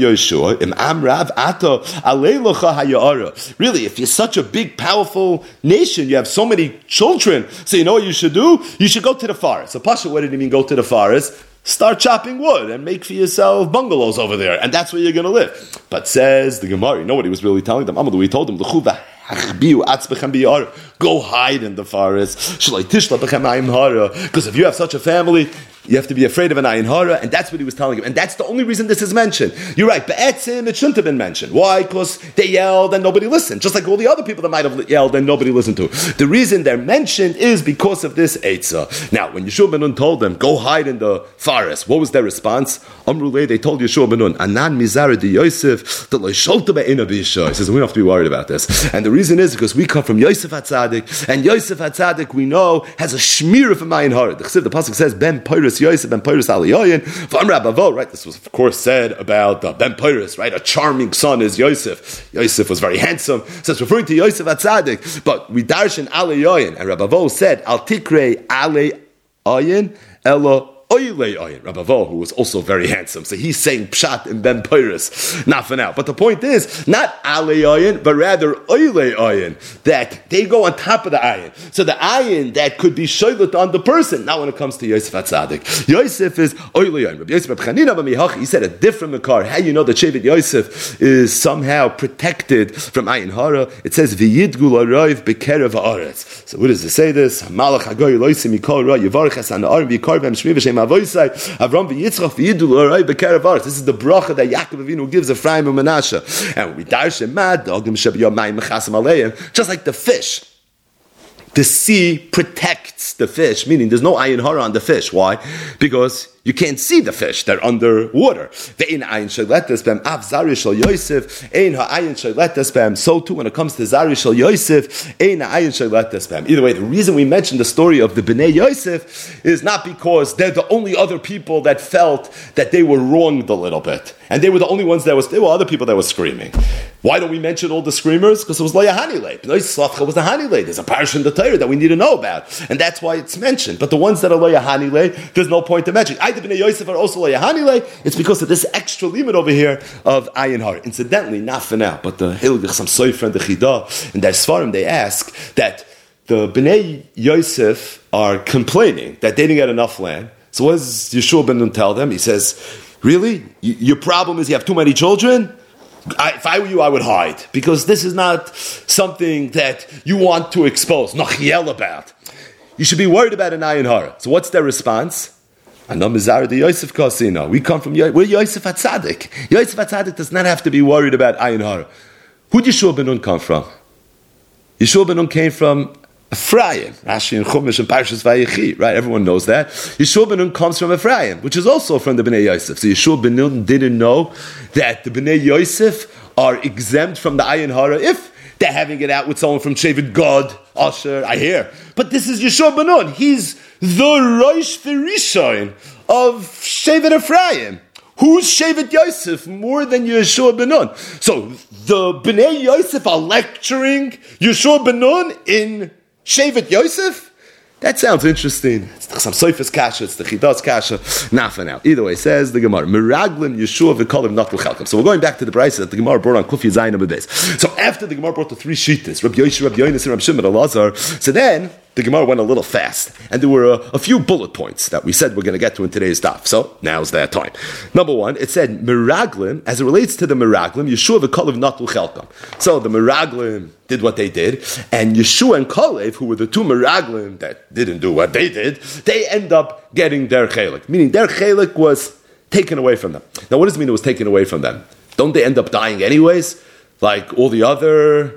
[SPEAKER 1] really, if you're such a big, powerful nation, you have so many children, so you know what you should do? You should go to the forest. So Pasha, what did he mean go to the forest? Start chopping wood and make for yourself bungalows over there, and that's where you're going to live. But says the Gemara, you know what he was really telling them? He told them, go hide in the forest, because if you have such a family, you have to be afraid of an ayin hara, and that's what he was telling him. And that's the only reason this is mentioned. You're right, be'etzim, it shouldn't have been mentioned. Why? Because they yelled and nobody listened. Just like all the other people that might have yelled and nobody listened to. The reason they're mentioned is because of this eitzah. Now, when Yeshua ben Nun told them, go hide in the forest, what was their response? Amruleh, they told Yeshua ben Nun, Anan mizara de Yosef, the loisholta be'ina b'yisha. He says, we don't have to be worried about this. And the reason is because we come from Yosef HaTzadik, and Yosef HaTzadik, we know, has a shmir from ayin hara. The Pasuk says, Ben Pyrus Yosef, Ben Pyrus Aliyoyin, V'amra Bavo, right? This was, of course, said about Ben Pyrus, right? A charming son is Yosef. Yosef was very handsome. So it's referring to Yosef HaTzadik. But we darshan Aliyoyin, and Rabbi Bavo said, Al Tikrei Aliyoyin, Elo Oile Ayin. Rabavo, who was also very handsome. So he's saying Pshat in Ben Pyrus. Not for now. But the point is, not Ale Ayin, but rather Oile Ayin. That they go on top of the Ayin. So the Ayin that could be shoylet on the person. Now when it comes to Yosef HaTzadik. Yosef is Oile Ayin. Rabbi Yosef Chanina B'mihachi, he said a different Makar. How you know that Shevet Yosef is somehow protected from Ayin Hara? It says, V'yidgu l'roiv b'kerev ha'aretz. So what does it say this? Malach hagoy loisim mikol ra yivarech es ha'na'arim v'yikar v'hem shmi v'shem avoisai Avram v'yitzchak v'yidgu l'roiv b'kerev ha'aretz. This is the bracha that Yaakov Avinu gives Ephraim and Menashe. And we darshem mad dogim shebiyomayim mechasam aleim. Just like the fish. The sea protects the fish, meaning there's no ayin hara on the fish. Why? Because you can't see the fish; they're underwater. Ve'in ayin sheletes b'em av zari shel Yosef. Ein ha'ayin sheletes b'em. So too, when it comes to zari shel Yosef, ein ha'ayin sheletes b'em. Either way, the reason we mentioned the story of the Bnei Yosef is not because they're the only other people that felt that they were wronged a little bit, and they were the only ones there were other people that were screaming. Why don't we mention all the screamers? Because it was Lo Yahanile. Bnei Slavcha was the Hanile. There's a parish in the Torah that we need to know about, and that's why it's mentioned. But the ones that are Lo Yahanile, there's no point to mention. The Bnei Yosef are also Lo Yahanile. It's because of this extra limit over here of Ayin Har. Incidentally, not for now, but the Hilgich, some Sofer and the Chidah, and their Svarim, they ask that the Bnei Yosef are complaining that they didn't get enough land. So what does Yeshua ben Nun tell them? He says, really? Your problem is you have too many children? If I were you, I would hide. Because this is not something that you want to expose, not yell about. You should be worried about an Ayin Hara. So what's their response? Anam the Yosef Kasina. We come from we're Yosef HaTzadik. Yosef HaTzadik does not have to be worried about Ayin Hara. Who did Yeshua ben Nun come from? Yeshua ben Nun came from Ephraim. Rashi and Chumash and Parshas Vayechi, right? Everyone knows that. Yeshua ben Nun comes from Ephraim, which is also from the Bnei Yosef. So Yeshua ben Nun didn't know that the Bnei Yosef are exempt from the Ayin Hara if they're having it out with someone from Shevet God, Asher, I hear. But this is Yeshua ben Nun. He's the Rosh V'Rishon of Shevet Ephraim. Who's Shevet Yosef more than Yeshua ben Nun? So the Bnei Yosef are lecturing Yeshua ben Nun in Shevet Yosef? That sounds interesting. It's some Soifas Kasha, it's the Chidas Kasha. Not for now. Either way, says the Gemara, Meraglim Yeshua v'kolim natul chelkom. So we're going back to the Brisa that the Gemara brought on Kufi Zayin Abedez. So after the Gemara brought the three Shittas, Rabbi Yoshe, Rabbi Yonis, and Rabbi Shimon Elazar, so then the Gemara went a little fast. And there were a few bullet points that we said we're going to get to in today's daf. So now's that time. Number one, it said Meraglim, as it relates to the Meraglim, Yeshua v'kolim natul chelkom. So the Meraglim did what they did, and Yeshua and Kalev, who were the two Meraglim that didn't do what they did, they end up getting their chelik, meaning their chelik was taken away from them. Now what does it mean it was taken away from them? Don't they end up dying anyways, like all the other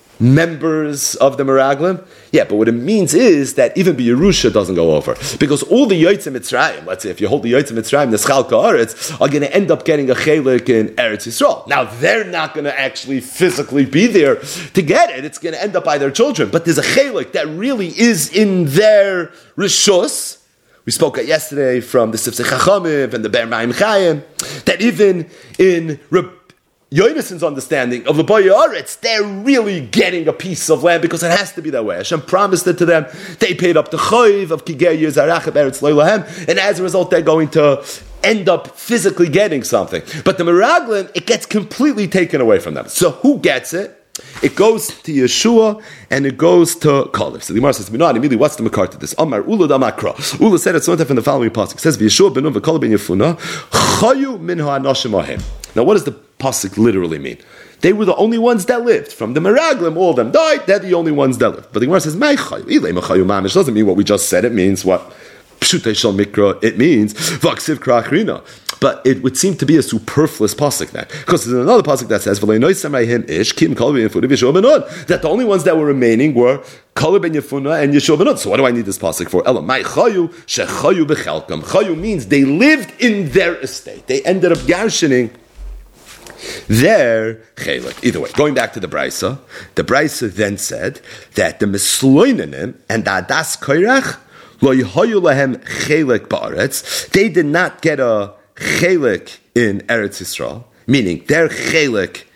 [SPEAKER 1] members of the Meraglim? Yeah, but what it means is that even B'Yerusha doesn't go over. Because all the Yotzim Mitzrayim, let's say if you hold the Yotzim Mitzrayim, the Schal Ka'aretz, are going to end up getting a chelik in Eretz Yisrael. Now, they're not going to actually physically be there to get it. It's going to end up by their children. But there's a chelik that really is in their Rishus. We spoke yesterday from the Sifsei Chachamim and the Ber Ma'im Chayim, that even in Yonison's understanding of the Boyaretz, they're really getting a piece of land because it has to be that way. Hashem promised it to them. They paid up the choiv of Kigei Yizarach Eretz Leilahem, and as a result, they're going to end up physically getting something. But the Meraglim, it gets completely taken away from them. So who gets it? It goes to Yeshua and it goes to Kalev. So the Gemara says, immediately, what's the makar to this? Amar Ula da Makra. Ula said it's not in the following pasuk. It says, Yeshua ben Nun v'Kalev ben Yefuna chayu min ha'anashim ahem. Now, what does the pasuk literally mean? They were the only ones that lived. From the Meraglim, all of them died. They're the only ones that lived. But the Gemara says, Mei chayu. Ilei mechayu mamish. Doesn't mean what we just said. It means what? Pshutei shel mikra. It means v'aksiv kra'achrina. But it would seem to be a superfluous pasuk then, because there's another pasuk that says that the only ones that were remaining were Kalev ben Yefuna and Yeshua ben Nun. So what do I need this pasuk for? Chayu means they lived in their estate. They ended up garshening their chelik. Either way, going back to the Brisa then said that the Misloinanim and the Adas Koirach lo yhayu lahem chelik ba'aretz. They did not get a chelik in Eretz Yisrael, meaning their chelik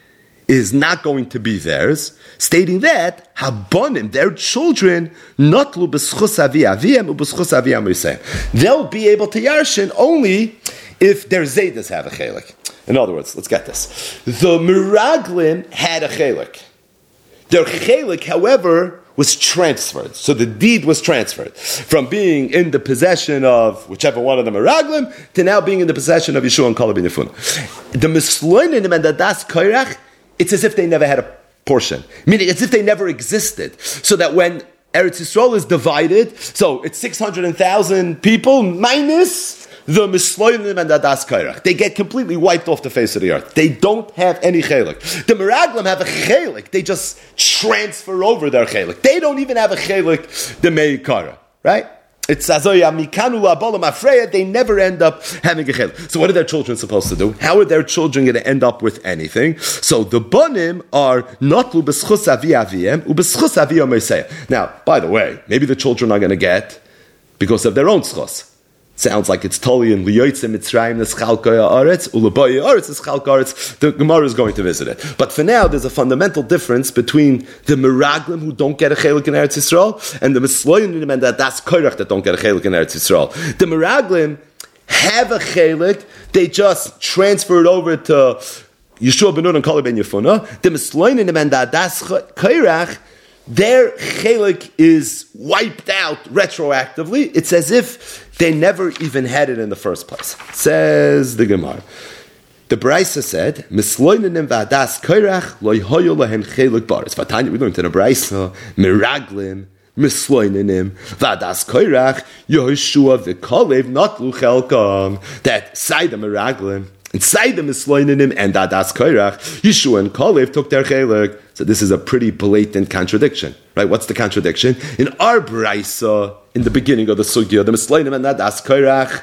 [SPEAKER 1] is not going to be theirs, stating that habonim, their children, notlu b'schus avi aviem u'b'schus avi amusayim. They'll be able to yarshin only if their zaydas have a chelik. In other words, let's get this. The meraglim had a chelik. Their chelik, however, was transferred. So the deed was transferred from being in the possession of whichever one of the meraglim to now being in the possession of Yeshua and Kalev ben Yefuna. The misloinim and the das koirach, it's as if they never had a portion. Meaning, it's as if they never existed. So that when Eretz Yisrael is divided, so it's 600,000 people minus the misloinim and the das koirach. They get completely wiped off the face of the earth. They don't have any chelik. The meraglim have a chelik. They just transfer over their chelik. They don't even have a chelik, the meikara. Right? It's azoya mikanu abolam afreya. They never end up having a chelik. So what are their children supposed to do? How are their children going to end up with anything? So the bonim are notlu b'schus avi aviem u'b'schus avi omeseya. Now, by the way, maybe the children are going to get because of their own schus. Sounds like it's Toli and Liyotzim Mitzrayim Neschalkoya Aretz Ulaboya Aretz Neschalkoya Aretz. The Gemara is going to visit it. But for now, there's a fundamental difference between the meraglim who don't get a chelik in Eretz Yisrael and the misloinim and the das koirach that don't get a chelik in Eretz Yisrael. The meraglim have a chelik; they just transfer it over to Yeshua ben Nun and Kalev ben Yefuna. The misloinim and the das koirach, their chelik is wiped out retroactively. It's as if they never even had it in the first place. Says the Gemara. The Brisa said, "Misloinim v'adas koirach lo yhoyu lahem chelik baris." Vatanya, we learned in the Brisa, meraglim, misloinim v'adas koirach Yehoshua v'Kalev notlu chelkam. That side of meraglim, inside the misloinim and adas koirach, Yeshua and Kalev took their chelik. So this is a pretty blatant contradiction, right? What's the contradiction? In our Brisa, in the beginning of the sugya, the misloinim and adas koirach,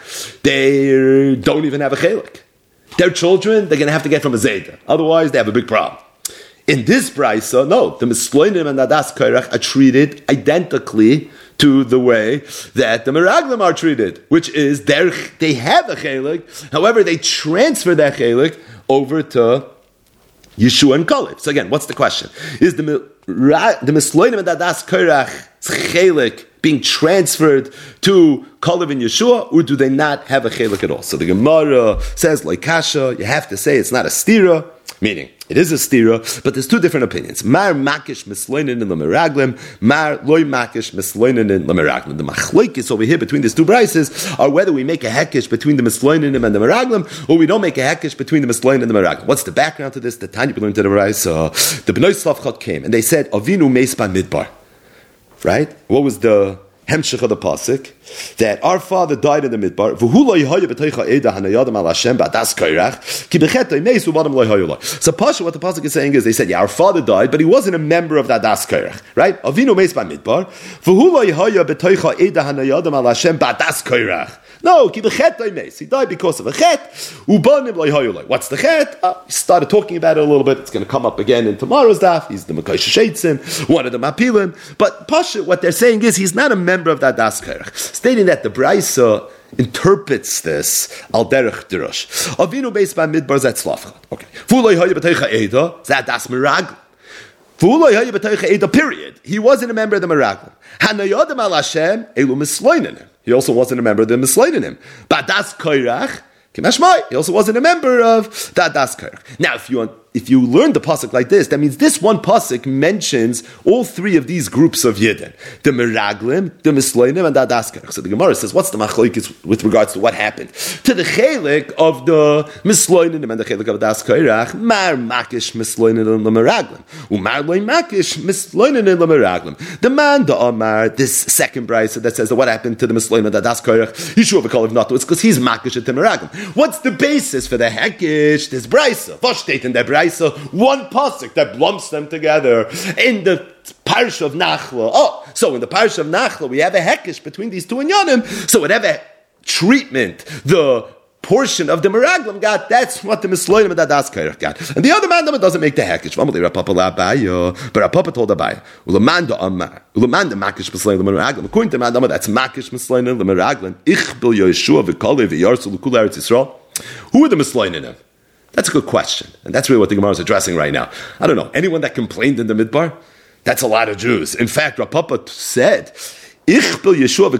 [SPEAKER 1] they don't even have a chelik. Their children, they're going to have to get from a zayda. Otherwise, they have a big problem. In this Brisa, no, the misloinim and adas koirach are treated identically to the way that the meraglim are treated, which is they have a chelik, however, they transfer that chelik over to Yeshua and Kalev. So again, what's the question? Is the misloinim and adas koirach chelik being transferred to Kalev and Yeshua, or do they not have a chelik at all? So the Gemara says, like kasha, you have to say it's not a stira, meaning it is a stira, but there's two different opinions. Mar makish misloinin in the meraglim, mar loy makish misloinin in the meraglim. The machlokes over here between these two brises are whether we make a hekesh between the misloinin and the meraglim, or we don't make a hekesh between the misloinin and the meraglim. What's the background to this? The Tanya belonged to the brise. The Bnei Slavchot came and they said, Avinu meis ba midbar. Right? What was the hemshech of the pasuk? That our father died in the midbar. So Pasha, what the pasuk is saying is, they said, yeah, our father died, but he wasn't a member of that das koirach, right? Avinu meis ba midbar. No, he died because of a chet. What's the chet? He started talking about it a little bit. It's going to come up again in tomorrow's daf. He's the Mekoshe Sheitzim, one of the Mapilim. But Pasha, what they're saying is, he's not a member of that das koirach. Stating that the Brisa interprets this al derech derush. Avinu beis ba midbar zet slafchat. Okay. V'uloi haya b'teicha eda zet das meraglim. V'uloi haya b'teicha eda. Period. He wasn't a member of the meraglim. Hanayodem al Hashem elu misloinenim. He also wasn't a member of the misloinenim. But das koirach kimashmai. He also wasn't a member of that das koirach. Now, if you learn the pasuk like this, that means this one pasuk mentions all three of these groups of Yidden. The Meraglim, the Misloinim, and the Adas Koirach. So the Gemara says, what's the machlokes with regards to what happened? To the chelik of the Misloinim and the chelik of Adas Koirach, Mar Makish Misloinim and the Meraglim. Umar Loy Makish Misloinim and the Meraglim. The man, the Omar, this second brisa that says that what happened to the Misloinim and the Adas Koirach, Yeshua v'Kalev not, it's because he's Makish at the Meraglim. What's the basis for the Hekish, this brisa? What state in that brisa? One pasuk that lumps them together in the parsha of Nachla. Oh, so in the parsha of Nachla we have a hekesh between these two inyanim. So whatever treatment the portion of the meraglim got, that's what the misloinim and the das koirach got. And the other man doesn't make the hekesh. But Rapapa told Abaya, ulamanda makish misloinim meraglim. According to man, that's makish misloinim meraglim. Ich bil Yeshua v'Kalev v'Yarsu l'kul Eretz Yisrael. Who are the misloinim? That's a good question. And that's really what the Gemara is addressing right now. I don't know. Anyone that complained in the Midbar? That's a lot of Jews. In fact, Rav Papa said, it sounds to me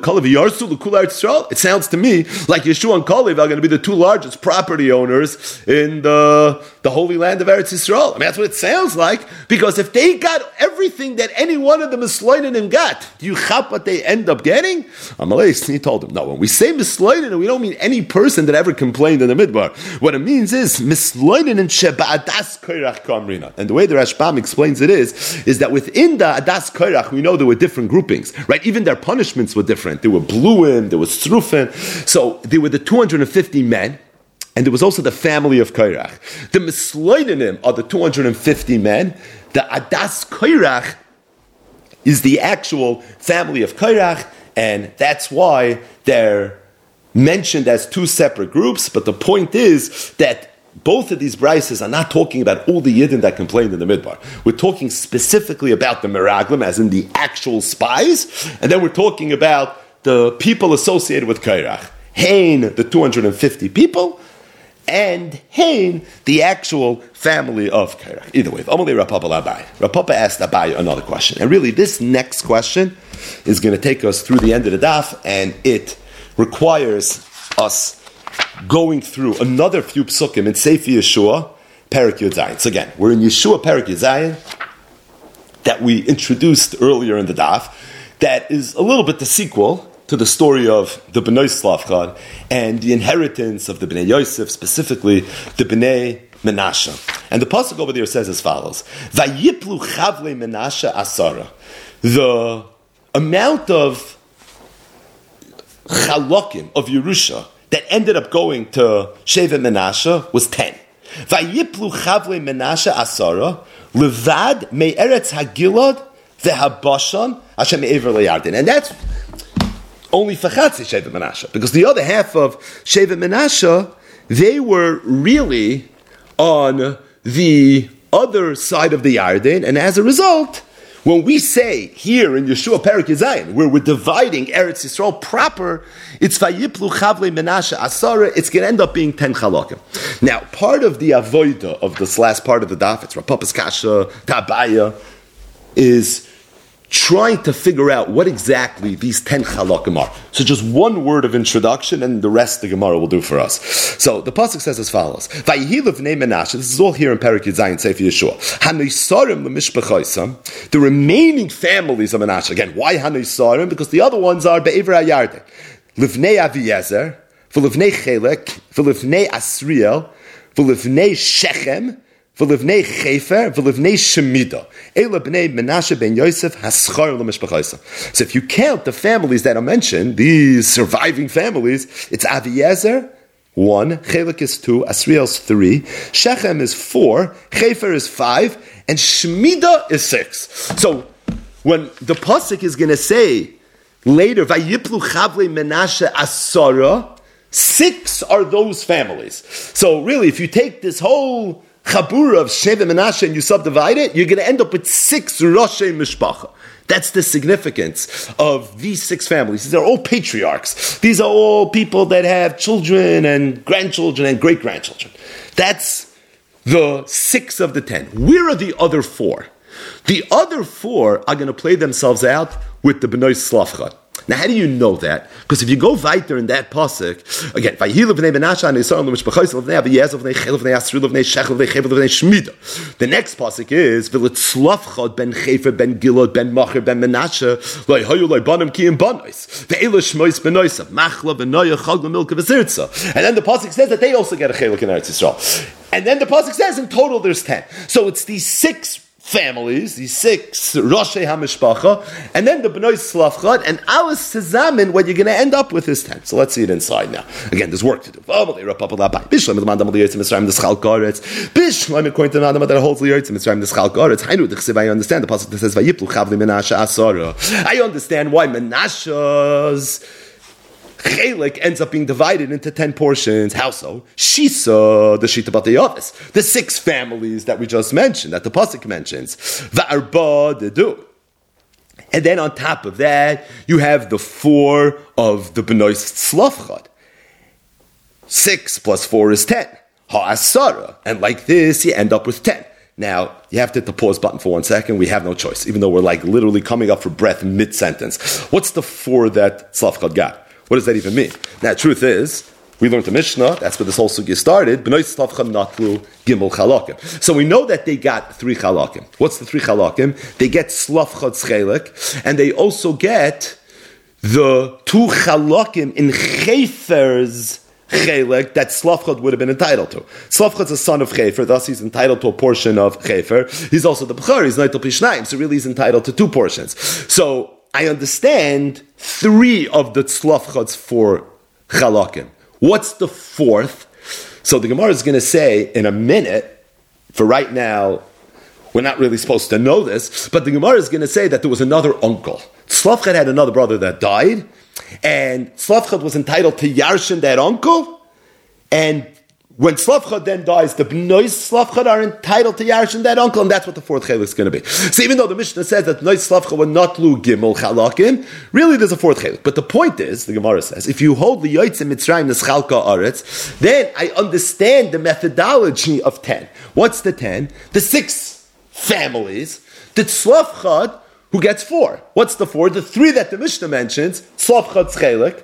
[SPEAKER 1] like Yeshua and Kalev are going to be the two largest property owners in the Holy Land of Eretz Yisrael. I mean, that's what it sounds like, because if they got everything that any one of the Misloinim got, do you chap what they end up getting? He told him, no, when we say Misloinim, we don't mean any person that ever complained in the Midbar. What it means is Misloinim Sheba'adas Koirach Kamrina. And the way the Rashbam explains it is that within the Adas Koirach, we know there were different groupings, right? Even their punishments were different. There were bluim, there was strufin. So there were the 250 men, and there was also the family of Koirach. The Misloinim are the 250 men. The Adas Koirach is the actual family of Koirach, and that's why they're mentioned as two separate groups. But the point is that both of these brises are not talking about all the Yidden that complained in the Midbar. We're talking specifically about the Meraglim, as in the actual spies, and then we're talking about the people associated with Koirach. Hain, the 250 people, and Hain, the actual family of Koirach. Either way, Rav Papa asked Abai another question. And really, this next question is going to take us through the end of the daf, and it requires us going through another few psukim in Sefer Yeshua, Perek Yud Zayin. So again, we're in Yeshua Perek Yud Zayin that we introduced earlier in the daf, that is a little bit the sequel to the story of the Bnei Slavchad and the inheritance of the Bnei Yosef, specifically the Bnei Menashe. And the pasuk over there says as follows: Vayiplu chavle Menashe asara. The amount of chalokim of Yerusha that ended up going to Shevet Menashe was 10. Vayiplu chavle Menashe asara levad me'eretz hagilad ve'habashan Hashem me'ever le'yarden. And that's only for Chatzi Shevet Menashe, because the other half of Shevet Menashe, they were really on the other side of the Yarden, and as a result, when we say here in Yeshua Perek Yizayim, where we're dividing Eretz Yisrael proper, it's Vayiplu Chavle Menashe Asara, it's going to end up being 10 chalakim. Now, part of the avoida of this last part of the daf, it's Rav Papa's Kasha, Tabaya, is trying to figure out what exactly these 10 chalakim are. So just one word of introduction, and the rest the Gemara will do for us. So the pasuk says as follows: Vayihi levnei Menashe. This is all here in Perek Yud Sefer Yeshua. Hanoisarim lemishpachaisam. The remaining families of Menashe. Again, why Hanoisarim? Because the other ones are be'ever hayarden. Livnei Aviezer, v'livnei Chelek, v'livnei Asriel, v'livnei Shechem, v'livnei Chefer, v'livnei Shemida. Eila b'nei Menashe ben Yosef haschar l'mishpachaisa. So if you count the families that are mentioned, these surviving families, it's Aviezer, 1, Chelek is 2, Asriel is 3, Shechem is 4, Chefer is 5, and Shemida is 6. So when the pasuk is going to say later, Vayiplu chavle Menashe asara, 6 are those families. So really, if you take this whole Chabura of Shevet Menashe and you subdivide it, you're going to end up with 6 Roshei Mishpacha. That's the significance of these 6 families. These are all patriarchs. These are all people that have children and grandchildren and great-grandchildren. That's the 6 of the 10. Where are the other 4? The other 4 are going to play themselves out with the Bnei Slavchad. Now, how do you know that? Because if you go weiter in that pasuk, again, the next pasuk is V'litzlavchad ben Chefer ben Gilad ben Macher ben Menashe lo'hayu lo'banim ki im banos ve'ela shmois benoisa machla benoya chagla milka v'zirtza. And then the pasuk says that they also get a chelik in Eretz Yisrael. And then the pasuk says in total there's 10. So it's these 6 families, these 6 Roshei HaMishpacha, and then the Bnei Slavchad, and alles zusammen, what you're going to end up with is 10. So let's see it inside now. Again, there's work to do. Bishlam the mandam liyotzim Mitzrayim the schal garetz. Bishlam according to the mandam that holds liyotzim Mitzrayim the schal garetz. I understand the pasuk that says Vayiplu chavli Menashe asara. I understand why Menashe's Chelek ends up being divided into 10 portions. How so? Shisa, the Shita Batayavis, the 6 families that we just mentioned, that the pasuk mentions. Va'arba dedu. And then on top of that, you have the 4 of the Bnei Slavchad. 6 plus 4 is 10. ha'asara. And like this, you end up with 10. Now, you have to hit the pause button for 1 second. We have no choice, even though we're like literally coming up for breath mid-sentence. What's the 4 that Tzlafchad got? What does that even mean? Now, the truth is, we learned the Mishnah, that's where this whole sugya started, B'nai Tzlafchad natlu gimel chalakim. So we know that they got 3 chalakim. What's the 3 chalakim? They get Tzlafchad's chelik, and they also get the 2 chalakim in Chefer's chelik that Tzlafchad would have been entitled to. Tzlafchad's a son of Chefer, thus he's entitled to a portion of Chefer. He's also the Bechor, he's Neitel Pishnayim, so really he's entitled to 2 portions. So I understand 3 of the Tzlafchad's 4 chalakim. What's the 4th? So the Gemara is going to say in a minute, for right now, we're not really supposed to know this, but the Gemara is going to say that there was another uncle. Tzlafchad had another brother that died, and Tzlafchad was entitled to Yarshin, that uncle, and when Tzlafchad then dies, the B'nai Tzlafchad are entitled to Yarshin, that uncle, and that's what the 4th chelik is going to be. So even though the Mishnah says that B'nai Tzlafchad were not lu gimel chalakim, really there's a 4th chelik. But the point is, the Gemara says, if you hold the Yotzim Mitzrayim Neschalka Aretz, then I understand the methodology of 10. What's the 10? The 6 families, the Tzlafchad, who gets 4. What's the 4? The 3 that the Mishnah mentions, Tzlafchad's chelik,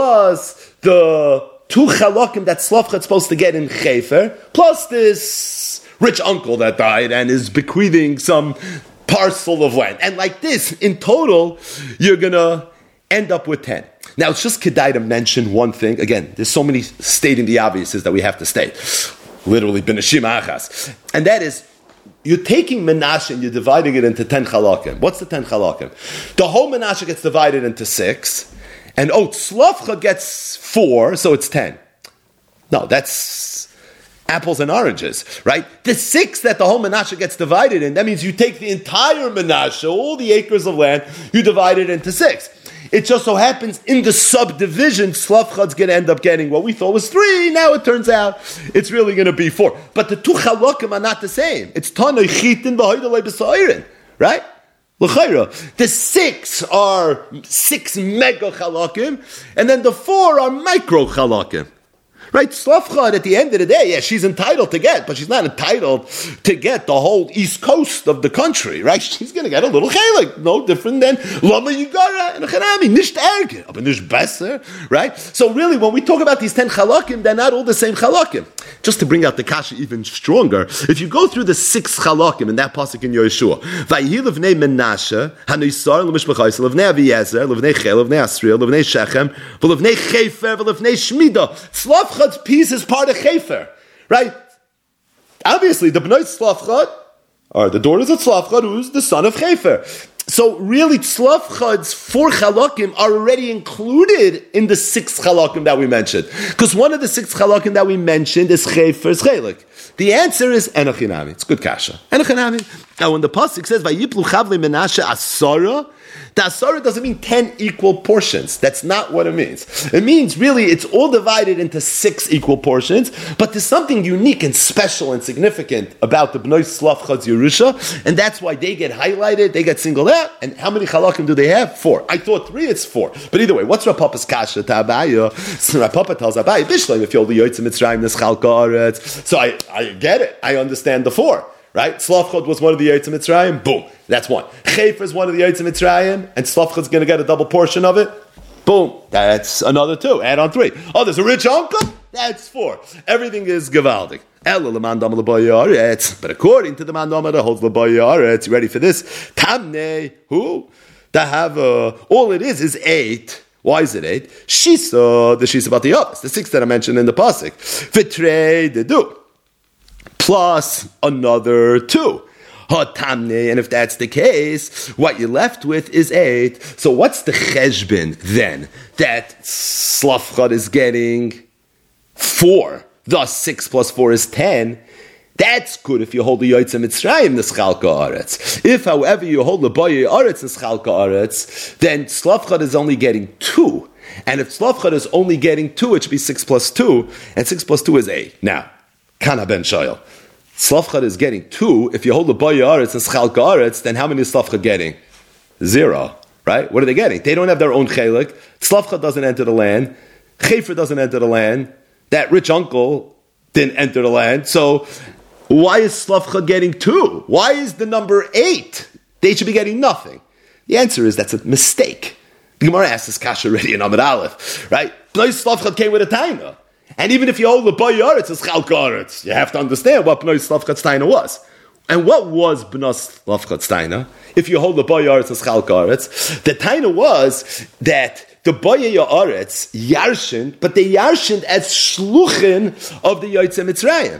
[SPEAKER 1] plus the 2 chalakim that Tzlafchad's supposed to get in Chefer, plus this rich uncle that died and is bequeathing some parcel of land. And like this, in total, you're going to end up with 10. Now, it's just kedai to mention one thing. Again, there's so many stating the obviouses that we have to state. Literally, b'nashim achas. And that is, you're taking Menashe and you're dividing it into 10 chalakim. What's the 10 chalakim? The whole Menashe gets divided into 6, and Tzlafchad gets 4, so it's 10. No, that's apples and oranges, right? The 6 that the whole Menashe gets divided in, that means you take the entire Menashe, all the acres of land, you divide it into 6. It just so happens in the subdivision, Tzlafchad's going to end up getting what we thought was 3. Now it turns out it's really going to be 4. But the 2 chalakim are not the same. It's Tanoi Chitin B'Hoydalei B'Sa'irin, right? L'chayra. The 6 are 6 mega chalakim, and then the 4 are micro chalakim. Right? Tzlafchad, at the end of the day, yeah, she's entitled to get, but she's not entitled to get the whole east coast of the country, right? She's going to get a little chelik, no different than Lama Yigara and Chanami, Nisht Erge, aber Nisht Besser, right? So really, when we talk about these 10 chalakim, they're not all the same chalakim. Just to bring out the kasha even stronger, if you go through the 6 chalakim in that pasuk in Yeshua, Vayihi Levnei Menashe, Hanisar, L'mishpachais, Levnei Aviezer, Levnei Chel, Levnei Asriel, Levnei Shechem, V'levnei Chefer, V'levnei Shmida. Tzlafchad's piece is part of Chefer, right? Obviously, the B'nai Tzlafchad are the daughters of Tzlafchad, who's the son of Chefer. So really, Tzlafchad's 4 chalakim are already included in the 6 chalakim that we mentioned. Because one of the 6 chalakim that we mentioned is Chefer's chelik. The answer is Enochinami. It's good kasha. Enochinami. Now when the pasuk says, Vayiplu chavli menashe asara, the asara doesn't mean 10 equal portions. That's not what it means. It means really it's all divided into 6 equal portions, but there's something unique and special and significant about the B'nai Tzlafchad's Yerusha, and that's why they get highlighted, they get singled out. And how many chalakim do they have? 4. I thought 3, it's 4. But either way, what's Rav Papa's kasha to Abaya? So Rav Papa tells Abaya, Bishleim, if you're the Yotzim Mitzrayim, Neschalka Aretz. So I get it. I understand the 4. Right? Tzlafchad was one of the Yotzim Mitzrayim. Boom. That's 1. Chefer is one of the Yotzim Mitzrayim, and Tzlafchad's going to get a double portion of it. Boom. That's another 2. Add on 3. Oh, there's a rich uncle? That's 4. Everything is gewaldig. But according to the Mandama that holds L'Bayaretz, you ready for this? Tamne, who? All it is 8. Why is it 8? Shisa, the Shisa about the others, the 6 that I mentioned in the pasuk. Vitrei dedu. Plus another 2. Hatamne, and if that's the case, what you're left with is 8. So what's the cheshbin then? That Tzlafchad is getting 4. Thus 6 plus 4 is 10. That's good if you hold the Yotzim Mitzrayim Neschalka Aretz. If, however, you hold the Boye Aretz Neschalka Aretz, then Tzlafchad is only getting 2. And if Tzlafchad is only getting 2, it should be 6 plus 2, and 6 plus 2 is 8. Now, Kana ben Shayel. Tzlafchad is getting 2. If you hold the Boye Aretz Neschalka Aretz, then how many is Tzlafchad getting? 0. Right? What are they getting? They don't have their own chelik. Tzlafchad doesn't enter the land. Chefer doesn't enter the land. That rich uncle didn't enter the land. So why is Slavcha getting 2? Why is the number 8? They should be getting nothing. The answer is that's a mistake. The Gemara asks this kasha already in Amud Aleph, right? Bnei Slavcha came with a taina. And even if you hold the Bnei Yaretz as Chalka Aretz, you have to understand what Bnei Slavcha's taina was. And what was Bnei Slavcha's taina? If you hold the Bnei Yaretz as Chalka Aretz, the taina was that the Bnei Yaretz yarshened, but they yarshened as shluchin of the Yotzei Mitzrayim.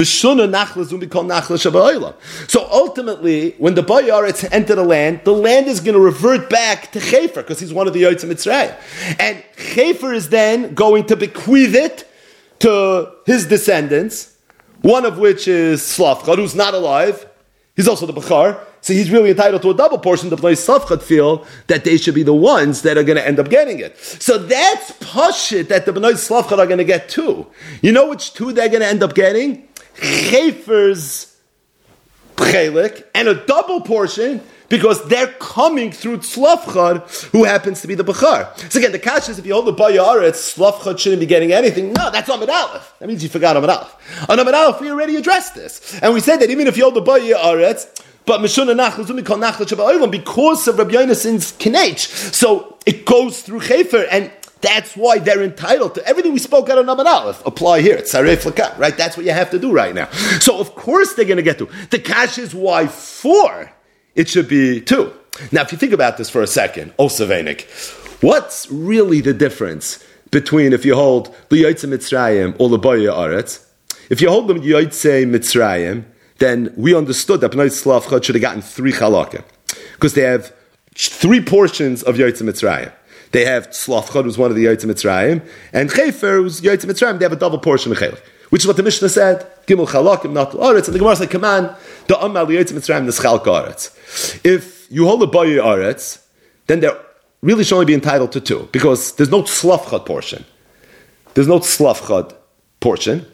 [SPEAKER 1] So ultimately, when the Bnei Yaretz enter the land is going to revert back to Chefer, because he's one of the Yotzei Mitzrayim. And Chefer is then going to bequeath it to his descendants, one of which is Slavcha, who's not alive. He's also the Bechar, so he's really entitled to a double portion. The Bnei Slavcha feel that they should be the ones that are going to end up getting it. So that's Pashit that the Bnei Slavcha are going to get 2. You know which 2 they're going to end up getting? Chefer's chelik and a double portion because they're coming through Tzlavchad, who happens to be the Bechar. So again, the kasha is if you hold the Bnei Yaretz, Tzlavchad shouldn't be getting anything. No, that's Amud Aleph. That means you forgot Amud Aleph. On Amud Aleph, we already addressed this. And we said that even if you hold the Bnei Yaretz, but Mishuna Nachla Zumi Kol Nachla Shabbat because of Rabbi Yonason's Kinech, so it goes through Chefer, and that's why they're entitled to everything we spoke out on Amud Aleph. Apply here, Tzarei Flakat, right? That's what you have to do right now. So of course they're going to get to. The kasha is why 4. It should be 2. Now, if you think about this for a second, Osavenik, what's really the difference between if you hold the Yotzei Mitzrayim or the Bnei Yaretz? If you hold the Yotzei Mitzrayim, then we understood that Bnei Slavcha should have gotten 3 chalakim, because they have 3 portions of Yotzei Mitzrayim. They have Slavcha, who's one of the Yotzei Mitzrayim, and Chefer, who's Yotzei Mitzrayim. They have a double portion of Chelik, which is what the Mishnah said. Gimel chalakim, not aretz. And the Gemara said, "Come on, the Amal Yotzei Mitzrayim neschalka aretz." If you hold the Bnei Yaretz, then they really should only be entitled to 2, because there's no Slavcha portion. There's no Slavcha portion.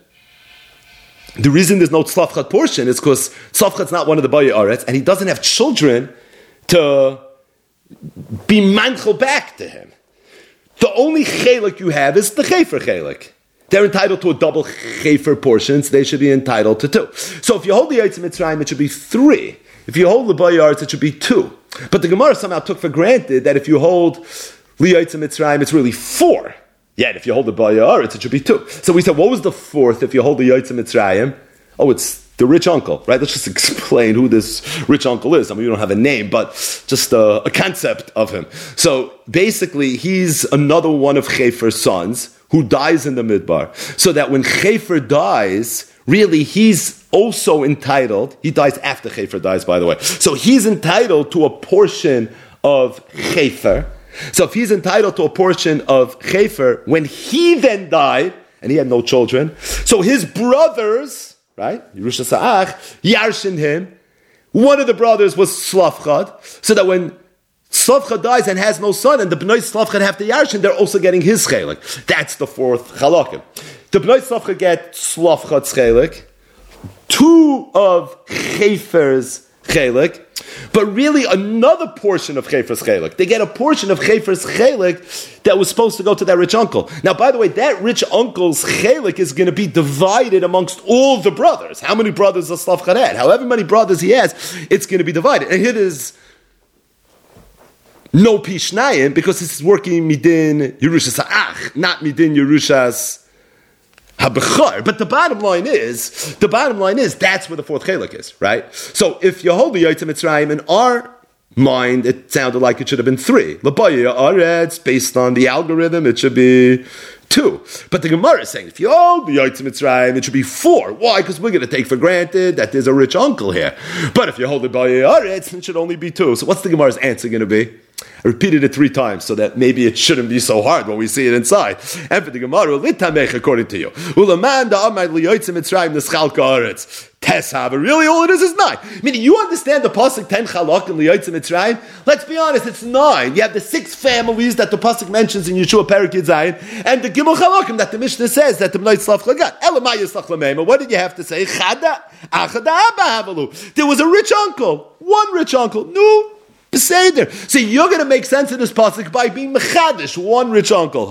[SPEAKER 1] The reason there's no Tzlavchat portion is because Tzlavchat's not one of the Bnei Yaretz, and he doesn't have children to be manchel back to him. The only chelik you have is the chefer chelik. They're entitled to a double chefer portion, so they should be entitled to 2. So if you hold the Yotzei Mitzrayim, it should be 3. If you hold the Bnei Yaretz, it should be 2. But the Gemara somehow took for granted that if you hold the Yotzei Mitzrayim, it's really 4. Yet if you hold the Bnei Yaretz, it should be 2. So we said, what was the 4th if you hold the Yotzei Mitzrayim? Oh, it's the rich uncle, right? Let's just explain who this rich uncle is. I mean, you don't have a name, but just a concept of him. So basically, he's another one of Chefer's sons who dies in the Midbar. So that when Chefer dies, really he's also entitled, he dies after Chefer dies, by the way. So he's entitled to a portion of Chefer. So if he's entitled to a portion of Chefer, when he then died, and he had no children, so his brothers, right, Yerusha Sa'ach, yarshin him. One of the brothers was Slavchad, so that when Slavchad dies and has no son, and the Bnei Slavchad have to yarshin, they're also getting his chelik. That's the 4th chalakim. The Bnei Slavchad get Slavchad's chelik, 2 of Chefer's chelik, but really another portion of Chefer's chelik. They get a portion of Chefer's chelik that was supposed to go to that rich uncle. Now, by the way, that rich uncle's chelik is going to be divided amongst all the brothers. How many brothers does Slavchad had? However many brothers he has, it's going to be divided. And here is no Pishnayim, because it's working Midin Yerusha Sa'ach, not Midin Yerusha's Habechar. But the bottom line is, that's where the 4th chelik is, right? So if you hold the Yotzei Mitzrayim, in our mind, it sounded like it should have been 3. L'Bnei Yaretz, based on the algorithm, it should be 2. But the Gemara is saying, if you hold the Yotzei Mitzrayim, it should be 4. Why? Because we're going to take for granted that there's a rich uncle here. But if you hold the Bnei Yaretz, it should only be 2. So what's the Gemara's answer going to be? I repeated it 3 times so that maybe it shouldn't be so hard when we see it inside. And for the Gemara, according to you, really all it is 9. Meaning, you understand the pasuk 10 chalakim liyotzei Mitzrayim? Let's be honest, it's 9. You have the 6 families that the pasuk mentions in Yeshua Perek Yud Zayin, and the Gimel chalakim that the Mishnah says that the Bnei Slavcha got. Elamai yislach l'meima. What did you have to say? Chada achada abba havalu. There was a rich uncle, one rich uncle. No. Beseder. So you're going to make sense of this pasuk by being mechadish, one rich uncle.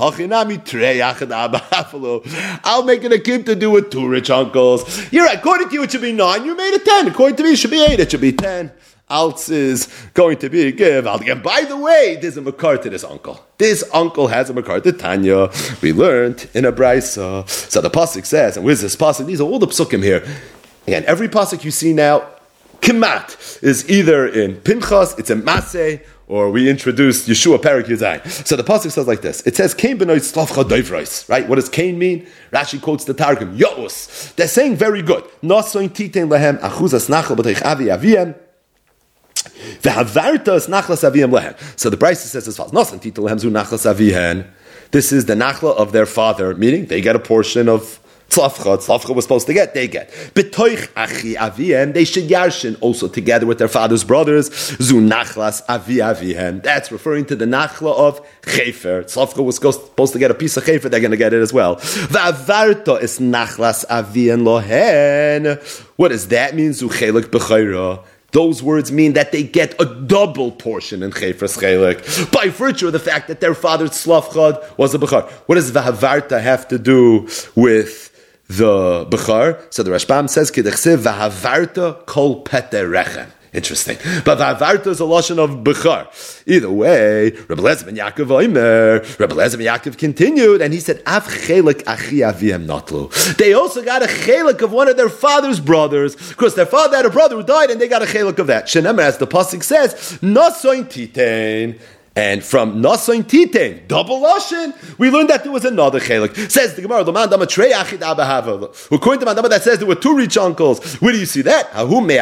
[SPEAKER 1] I'll make it a kid to do with two rich uncles. You're right. According to you, it should be 9. You made it 10. According to me, it should be 8. It should be 10. Alts is going to be a give. By the way, there's a makar to this uncle. This uncle has a makar to Tanya. We learned in a brisa. So the pasuk says, and where's this pasuk? These are all the psukim here. Again, every pasuk you see now, Kimat is either in Pinchas, it's in Maseh, or we introduced Yeshua Perik Yudai. So the pasuk says like this. It says, Cain benoit slavcha doivrais. Right? What does Cain mean? Rashi quotes the Targum. Yo'us. They're saying very good. Nasoin titein lehem achuzas nachal b'teich avi aviem. V'havarta is nachlas aviem lehem. So the Brisa says as follows. Nasoin titein lehem zu nachlas avihen. This is the nachla of their father, meaning they get a portion of Tzlafcha was supposed to get, they get. B'toich achi aviem, they should yarshin also together with their father's brothers. Zu nachlas avi avihem. That's referring to the nachla of Chefer. Tzlafcha was supposed to get a piece of Chefer, they're going to get it as well. V'avarta is nachlas avien lohen. What does that mean? Zu chelik b'chayra. Those words mean that they get a double portion in Chefer's Chelik by virtue of the fact that their father's Slavchad was a Bechar. What does Vahavarta have to do with the Bechar? So the Rashbam says, K'dechsev Vahavarta kol pete rechem. Interesting. But Vahavarta is a lashon of Bechar. Either way, Rebbe Lezer ben Yaakov Omer, Rebbe Lezer ben Yaakov continued, and he said, Av chelik achi aviem notlu. They also got a chelik of one of their father's brothers, because their father had a brother who died, and they got a chelik of that. Shenemar, as the pasuk says, Nasoin titein. And from Nasoin Titein, double Lashon, we learned that there was another chelik. Says the Gemara, according to Mandama that says there were 2 rich uncles. Where do you see that?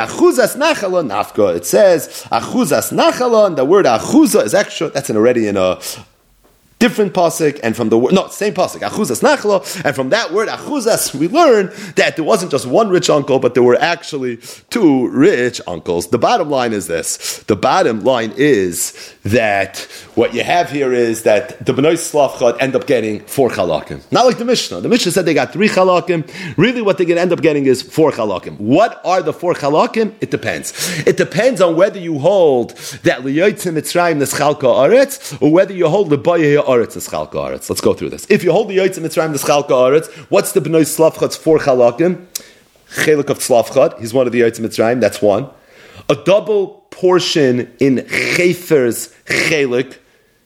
[SPEAKER 1] It says achuzas nachala, and the word achuza is extra. That's already in a different pasuk, and from the word, same pasuk, achuzas nachla, and from that word achuzas, we learn that there wasn't just one rich uncle, but there were actually 2 rich uncles. The bottom line is this. The bottom line is that what you have here is that the Bnei Slavchad end up getting 4 chalakim. Not like the Mishnah. The Mishnah said they got 3 chalakim. Really what they're going to end up getting is 4 chalakim. What are the 4 chalakim? It depends. It depends on whether you hold that liyotzim Mitzrayim neschalka aretz, or whether you hold the bayeh aretz neschalka aretz. Let's go through this. If you hold the liyotzim Mitzrayim neschalka aretz, what's the Bnei Slavchad's 4 chalakim? Chelik of Slavchad. He's one of the liyotzim Mitzrayim. That's 1. A double portion in Chefer's chelik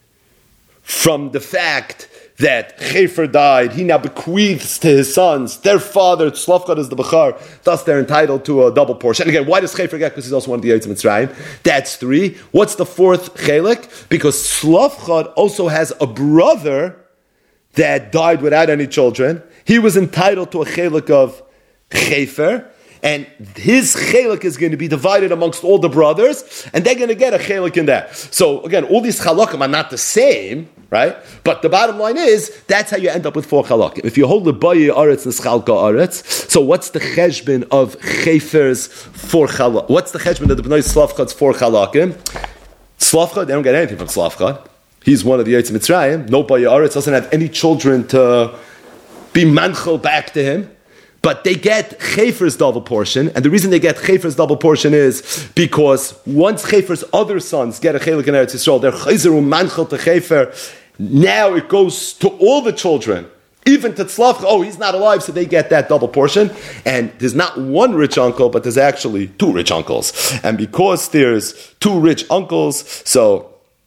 [SPEAKER 1] from the fact that Chefer died, he now bequeaths to his sons, their father, Slavchad is the Bechar, thus they're entitled to a double portion. And again, why does Chefer get? Because he's also one of the Yitzim Mitzrayim. That's 3. What's the 4th chelik? Because Slavchad also has a brother that died without any children. He was entitled to a chelik of Chefer, and his chelik is going to be divided amongst all the brothers, and they're going to get a chelik in that. So again, all these chalakim are not the same, right? But the bottom line is, that's how you end up with 4 chalakim. If you hold the bayi aretz and schalka aretz, so what's the cheshbon of Chefer's 4 chalakim? What's the cheshbon of the Bnei Slavchad's 4 chalakim? Slavchad, they don't get anything from Slavchad. He's one of the Yitzim Mitzrayim. No bayi aretz, doesn't have any children to be manchel back to him. But they get Chefer's double portion, and the reason they get Chefer's double portion is because once Chefer's other sons get a chelik in Eretz Yisrael, they're chayzeru manchel to Chefer. Now it goes to all the children, even to Tzlavcha. Oh, he's not alive, so they get that double portion. And there's not 1 rich uncle, but there's actually 2 rich uncles. And because there's 2 rich uncles, so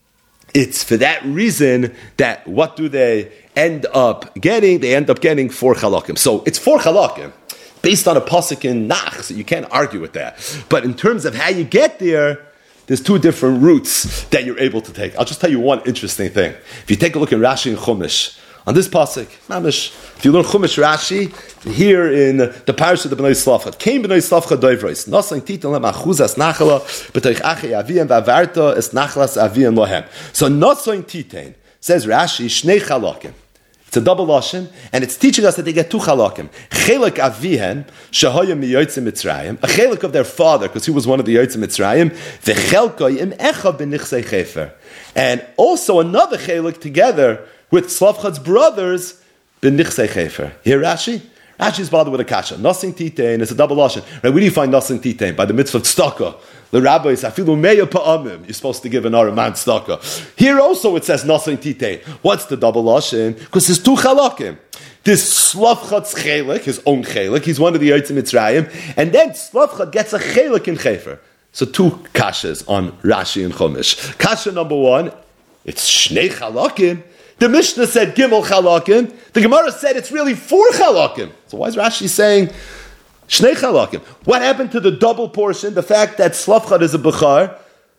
[SPEAKER 1] it's for that reason that what do they end up getting? They end up getting 4 chalakim. So it's 4 chalakim based on a pasuk in Nach, so you can't argue with that. But in terms of how you get there, there's 2 different routes that you're able to take. I'll just tell you one interesting thing. If you take a look in Rashi and Chumash, on this pasuk, mamish, if you learn Chumash Rashi, here in the parish of the Bnei Slavchad, came Bnei Slavchad doivros, nosang titel lem achuzas nachala, b'toich achi aviyem v'avarta es nachlas aviyem lohem. So nosang titain, says Rashi, shnei chalakim. It's a double lashon, and it's teaching us that they get 2 chalakim. Chelik avihen, shehaya miyotzim Mitzrayim, a chelik of their father, because he was one of the yotzim Mitzrayim, v'chelkoi im echa b'nichsei Chefer. And also another chelik together with Slavchad's brothers, b'nichsei Chefer. Here Rashi? Rashi is bothered with a kasha. Nosing titein is a double lashon. Right? Where do you find nosing titein? By the mitzvah of tzedakah. The rabbis, afilu meya pa'amim, you're supposed to give an man tzedakah. Here also it says nothing titain. What's the double lashon? Because there's two chalakim. This Slavchat's chelik, his own chelik, he's one of the Yotzei Mitzrayim, and then Slavchat gets a chelik in Chefer. So two kashas on Rashi and Chumash. Kasha number one, it's Shnei Chalakim. The Mishnah said Gimel Chalakim. The Gemara said it's really 4 Chalakim. So why is Rashi saying Shnei Chalakim? What happened to the double portion? The fact that Slavchat is a Bechar,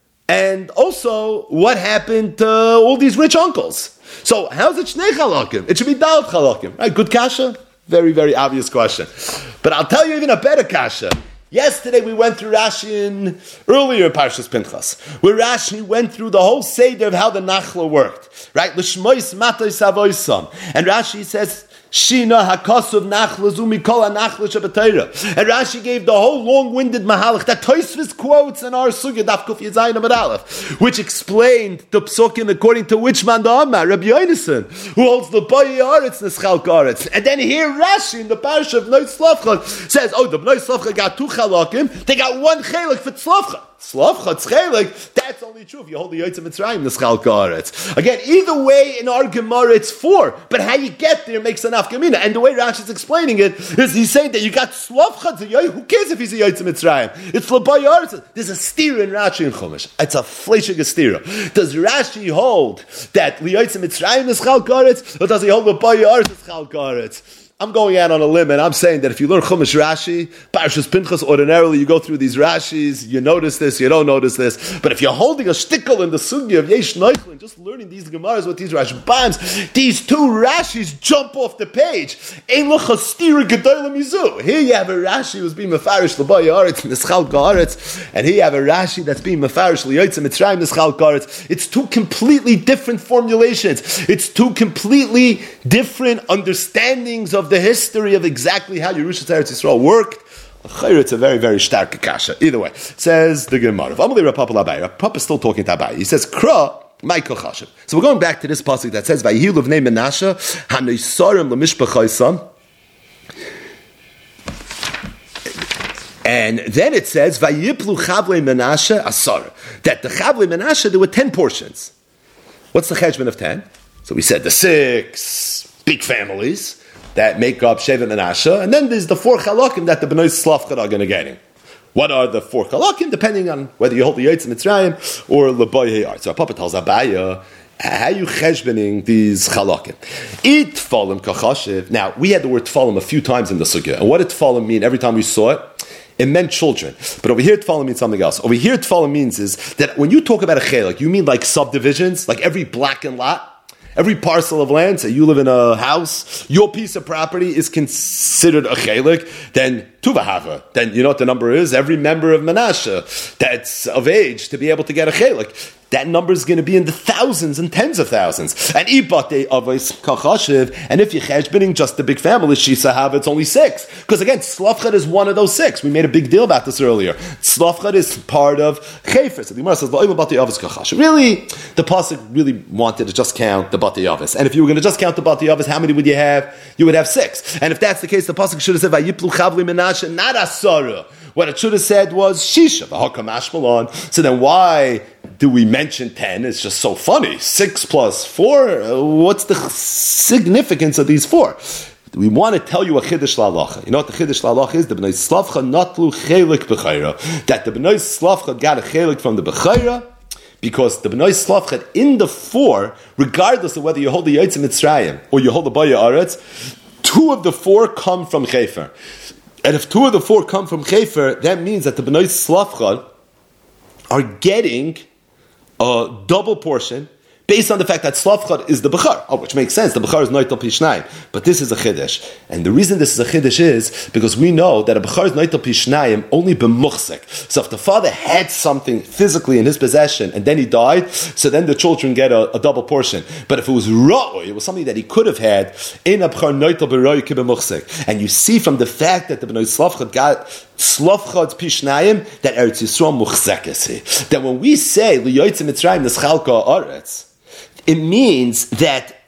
[SPEAKER 1] and also what happened to all these rich uncles? So how's it Shnei Chalakim? It should be Daled Chalakim. Right, good kasha? Very, very obvious question. But I'll tell you even a better kasha. Yesterday we went through Rashi earlier in Parshas Pinchas, where Rashi went through the whole seder of how the Nachla worked. Right? L'shmois matay savoisam. And Rashi says, Shina hakasuv nachla zumi kol hanachla shabbatayra. And Rashi gave the whole long-winded mahalach that Tosfos quotes in our sugya daf kuf yazayin amud aleph, which explained the psukim according to which man the Amar, Rabbi Yonason, who holds the Bnei Aretz Neschal Aretz. And then here Rashi in the parish of Bnei Slavcha says, oh, the Bnei Slavcha got 2 chalakim, they got 1 chalak for Slavcha. Slavchat's chelik, that's only true if you hold the Yotzei Mitzrayim, the Schal Ka'aretz. Again, either way, in our Gemara, it's 4, but how you get there makes an afkamina. And the way Rashi is explaining it is he's saying that you got Slavchat, who cares if he's a Yotzei Mitzrayim? It's L'Bay Aretz. There's a steer in Rashi and Chumash. It's a fleshig steer. Does Rashi hold that Yotzei Mitzrayim is Schal Ka'aretz, or does he hold L'Bay Aretz is Schal Ka'aretz? I'm going out on a limb and I'm saying that if you learn Chumash Rashi, Parshas Pinchas, ordinarily you go through these Rashis, you notice this, you don't notice this. But if you're holding a shtickle in the sugya of Yesh Noichel and just learning these Gemaras with these Rashi Bams, these 2 Rashis jump off the page. Ein locha stira gedola mizu. Here you have a Rashi who's being mefarish l'bay aretz neschal ka'aretz, and here you have a Rashi that's being mefarish l'yotzei Mitzrayim neschal ka'aretz. It's 2 completely different formulations. It's 2 completely different understandings of the history of exactly how Yerushalayim Eretz Yisrael worked. It's a very, very stark kasha. Either way, says the Gemara. Papa is still talking to Abai. He says, Kra, Michael Chashav. So we're going back to this pasuk that says, Vayihi Levnei Menashe, Hanoisarim Lemishpachaisam. And then it says, Vayiplu Chavlei Menashe Asar. That the Chavlei Menashe, there were 10 portions. What's the cheshbon of 10? So we said the 6 big families that make up Shevet Menashe, and then there's the 4 chalakim that the Bnei Slavchat are going to get in. What are the 4 chalakim? Depending on whether you hold the Yotzei Mitzrayim or L'Bay Ha'ar. So our Papa tells Abaya, how are you cheshbening these chalakim? It tfalim kachashiv. Now, we had the word tfalim a few times in the sugya, and what did tfalim mean every time we saw it? It meant children. But over here, tfalim means something else. Over here, tfalim means is that when you talk about a chelak, you mean like subdivisions, like every block and lot? Every parcel of land, so you live in a house, your piece of property is considered a chelik, then tuvahava. Then you know what the number is? Every member of Menashe that's of age to be able to get a chelik. That number is going to be in the thousands and tens of thousands. And ibate avos kachashiv, and if you're cheshbening just the big family, shisahava, it's only 6. Because again, Slavchat is one of those 6. We made a big deal about this earlier. Slavchat is part of Chefer. So the Gemara says, bate avos kachashiv. Really, the pasuk really wanted to just count the bate avos. And if you were going to just count the bate avos, how many would you have? You would have 6. And if that's the case, the pasuk should have said, vayiplu chavli menashe, not asara. What it should have said was shisha, v'hakam ashmalon. So then why do we mention 10? It's just so funny. 6 plus 4, what's the significance of these 4? We want to tell you a chiddush la'alacha. You know what the chiddush la'alacha is? The Bnei Slavcha natlu chelik b'chayra. That the Bnei Slavcha got a chelik from the b'chayra, because the Bnei Slavcha in the 4, regardless of whether you hold the Yotzei Mitzrayim or you hold the Baya Aretz, 2 of the 4 come from Chefer. And if 2 of the 4 come from Chefer, that means that the Bnei Slavcha are getting a double portion based on the fact that Slavchat is the Bechar, which makes sense. The Bechar is Noitel Pishnayim. But this is a Chiddush. And the reason this is a Chiddush is because we know that a Bechar is Noitel Pishnayim only b'muchsek. So if the father had something physically in his possession and then he died, so then the children get a double portion. But if it was Ra'oi, it was something that he could have had, in a Bechar Noitel B'Ra'oi b'muchsek. And you see from the fact that the Bnei Slavchat got Slavchat Pishnayim, that Eretz Yisrael muchzekes. That when we say L'Yotzei Mitzrayim Neschal Ka'aretz, it means that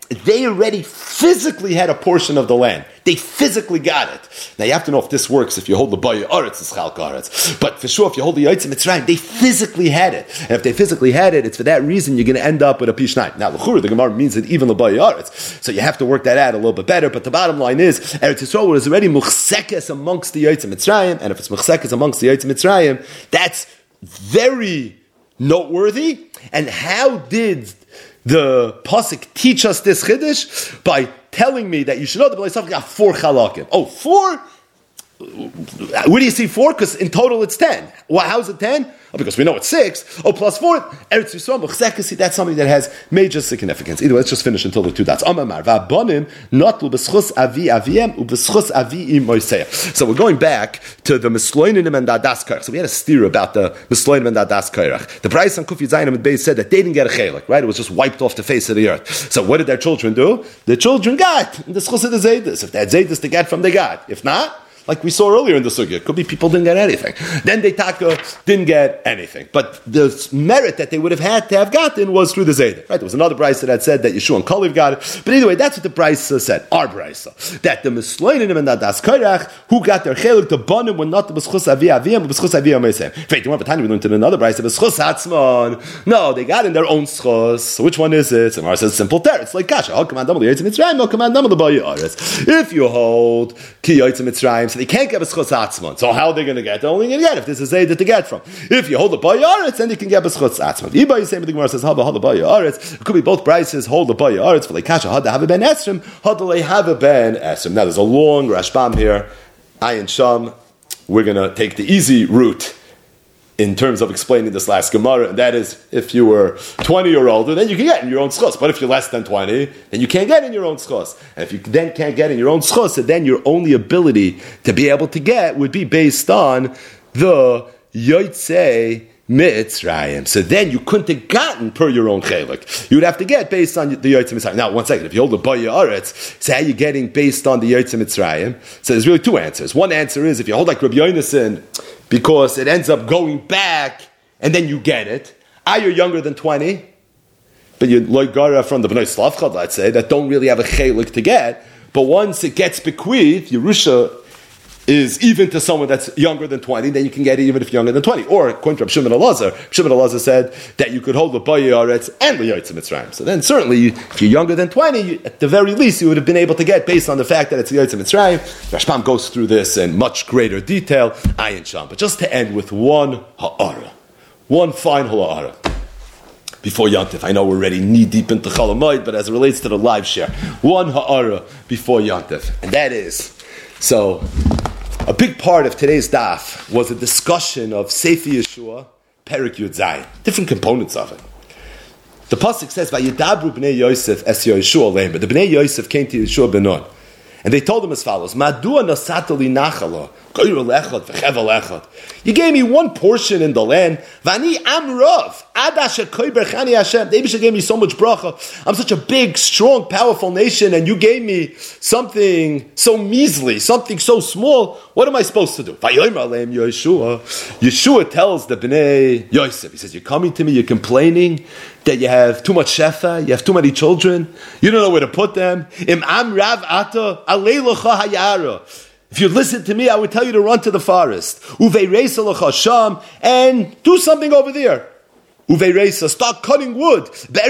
[SPEAKER 1] they already physically had a portion of the land. They physically got it. Now you have to know if this works if you hold the Bayah Aretz, the Chalk Aretz. But for sure, if you hold the Yotzim Mitzrayim, they physically had it. And if they physically had it, it's for that reason you're going to end up with a Pishnayim. Now, L'chura, the Gemara means that even the Bayah Aretz. So you have to work that out a little bit better. But the bottom line is, Eretz Yisrael was already Muchsekes amongst the Yotzim Mitzrayim. And if it's Muchsekes amongst the Yotzim Mitzrayim, that's very noteworthy. And how did the Pasuk teach us this Chiddush? By telling me that you should know the B'nai Yisrael got 4 chalakim. Oh, 4? Where do you see 4? Because in total it's 10. Well, how's it 10? Oh, because we know it's 6. Oh, plus 4. Eretz Yisrael, Muchsekes, that's something that has major significance. Either way, let's just finish until the 2 dots. Amar va'abonim notlu b'schus avi aviem u'b'schus avi moiseh. So we're going back to the Misloinim and Dadas Kairach. So we had a steer about the Misloinim and Dadas Kairach. The price on Kuf Yizayim and Beis said that they didn't get a chelik, right? It was just wiped off the face of the earth. So what did their children do? The children got the schus of the Zaydis. If they had Zaydis to get from, they got. If not, like we saw earlier in the sugya, could be people didn't get anything. Then they didn't get anything. But the merit that they would have had to have gotten was through the Zaydah. Right? There was another brisa that said that Yeshua and Kalev got it. But either way, that's what the brisa said. Our brisa. That the Misloinim and the Das Kairach, who got their chelik to banim when not the B'schus Avi Aviyam, but B'schus Avi Ameisem. In fact, you want to we learned in another brisa, B'schus Hatzman. No, they got in their own schus. So which one is it? Samar says simple ter. It's like Kasha. If you hold Ki Yotzim Mitzrayim, so they can't get b'schus atzman. So how are they going to get? They're only going to get if there's a zayda to get from. If you hold the Bayah Aretz, then you can get b'schus atzman. Iba Yisayim, the Gemara says, hold the Bayah Aretz. It could be both prices. Hold the Bayah Aretz for leikasha. Had to have a ben esrim. Had to have a ben esrim. Now there's a long Rashbam here. Ayin Sham. We're going to take the easy route in terms of explaining this last Gemara, and that is, if you were 20 or older, then you can get in your own schos. But if you're less than 20, then you can't get in your own schos. And if you then can't get in your own schos, then your only ability to be able to get would be based on the Yotzei Mitzrayim. So then you couldn't have gotten per your own chelik. You would have to get based on the Yotzei Mitzrayim. Now, one second. If you hold the Bayah Aretz, so how are you getting based on the Yotzei Mitzrayim? So there's really 2 answers. One answer is if you hold like Rabbi Yonason, because it ends up going back, and then you get it. You're younger than 20, but you're like Gara from the Bnei Slavchad, let's say, that don't really have a chelik to get. But once it gets bequeathed, Yerusha is even to someone that's younger than 20, then you can get it even if you're younger than 20. Or, according to Rav Shimon Elazar said that you could hold the Bayah Aretz and the Yotzei Mitzrayim. So then certainly, if you're younger than 20, at the very least, you would have been able to get based on the fact that it's the Yotzei Mitzrayim. Rashbam goes through this in much greater detail, Ayin Sham. But just to end with one ha'ara, one fine ha'ara. Before Yantif, I know we're already knee-deep into Chalamoid, but as it relates to the live share, one ha'ara before Yantif. And that is, so, a big part of today's daf was a discussion of Sefer Yeshua, Perek Yud Zayin, different components of it. The pasuk says, "Vayidabru bnei Yosef es Yeshua aleim." But the bnei Yosef came to Yeshua ben Nun, and they told him as follows: "Madua nasata li nachala, goyru lechad v'chevel echad." You gave me one portion in the land. Vani amrav adash koyber chani Hashem. They gave me so much bracha. I'm such a big, strong, powerful nation, and you gave me something so measly, something so small. What am I supposed to do? Yeshua tells the Bnei Yosef, he says, "You're coming to me, you're complaining that you have too much shefa, you have too many children, you don't know where to put them. Im amrav ata aleilocha hayara." If you listen to me, I would tell you to run to the forest. And do something over there. Start cutting wood. Go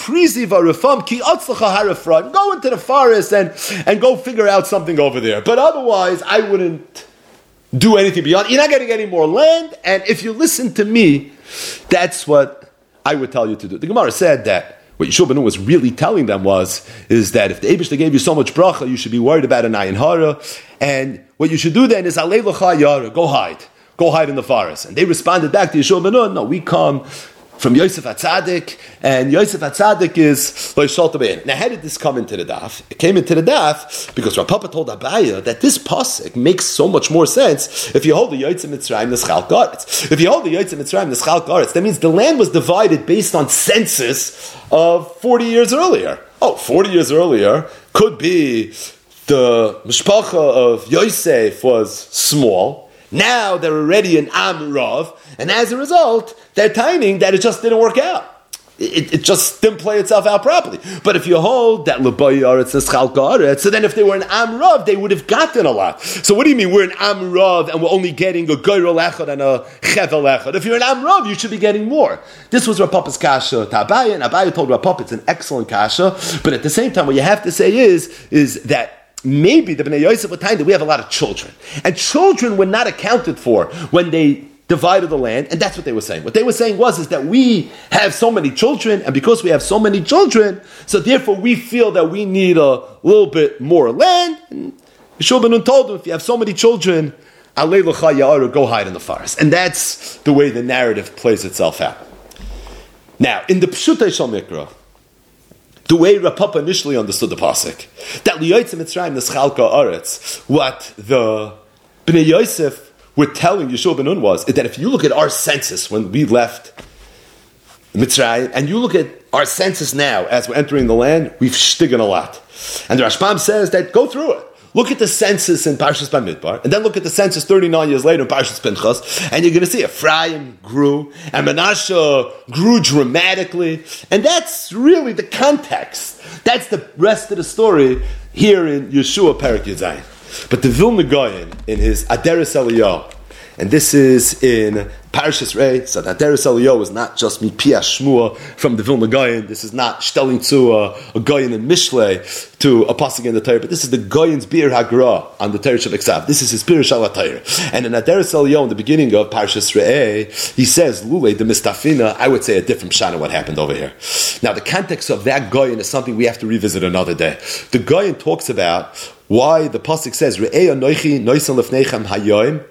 [SPEAKER 1] into the forest and go figure out something over there. But otherwise, I wouldn't do anything beyond. You're not going to get any more land. And if you listen to me, that's what I would tell you to do. The Gemara said that what Yeshua ben Nun was really telling them is that if the Eibishter gave you so much bracha, you should be worried about an ayin hara. And what you should do then is alei l'cha yara, go hide in the forest. And they responded back to Yeshua ben Nun, no, we come from Yosef HaTzadik, and Yosef HaTzadik is Lo Yishalta Be'en. Now, how did this come into the daf? It came into the daf because Rav Papa told Abaya that this pasuk makes so much more sense if you hold the Yotzei Mitzrayim, the Chalk Aretz. If you hold the Yotzei Mitzrayim, the Chalk Aretz, that means the land was divided based on census of 40 years earlier. 40 years earlier could be the Mishpacha of Yosef was small. Now they're already an Am Rav, and as a result, they're timing that it just didn't work out. it just didn't play itself out properly. But if you hold that L'Bay Aretz Neschalka Aretz, so then if they were an Am Rav, they would have gotten a lot. So what do you mean we're an Am Rav and we're only getting a Goyrel Echad and a Chevel Echad? If you're an Am Rav, you should be getting more. This was Rav Papa's kasha to Abaye, and Abaye told Rav Papa it's an excellent kasha, but at the same time what you have to say is that maybe the Bnei Yosef were time that we have a lot of children. And children were not accounted for when they divided the land, and that's what they were saying. What they were saying is that we have so many children, and because we have so many children, so therefore we feel that we need a little bit more land. And Yeshua ben Nun told them, if you have so many children, Alei L'cha Ya'ara, go hide in the forest. And that's the way the narrative plays itself out. Now, in the Pshutei Shal Mikra, the way Rav Papa initially understood the pasuk, that Liyotzei Mitzrayim Neschalka Aretz, what the Bnei Yosef were telling Yeshua ben Nun is that if you look at our census when we left Mitzrayim, and you look at our census now as we're entering the land, we've shtigen a lot. And the Rashbam says that go through it. Look at the census in Parshas Bamidbar, and then look at the census 39 years later in Parshas Pinchas, and you're going to see Ephraim grew, and Manasseh grew dramatically, and that's really the context. That's the rest of the story here in Yeshua Perek Yudzayin. But the Vilna Gaon in his Aderes Eliyahu, and this is in Parshas Rei, so the Aderes Eliyahu is not just Mipi Shmua from the Vilna Gaon. This is not Shtelling to a Gaon in Mishlei to a pasuk in the Torah, but this is the Gaon's Bir Hagra on the Torah Shel Eksav. This is his Bir Shal Torah. And in Aderes Eliyahu, in the beginning of Parshas Rei, he says, Lule the Mistafina, I would say a different shana what happened over here. Now, the context of that Gaon is something we have to revisit another day. The Gaon talks about why the pasuk says, Re'ei anoichi noisan lefneichem hayoim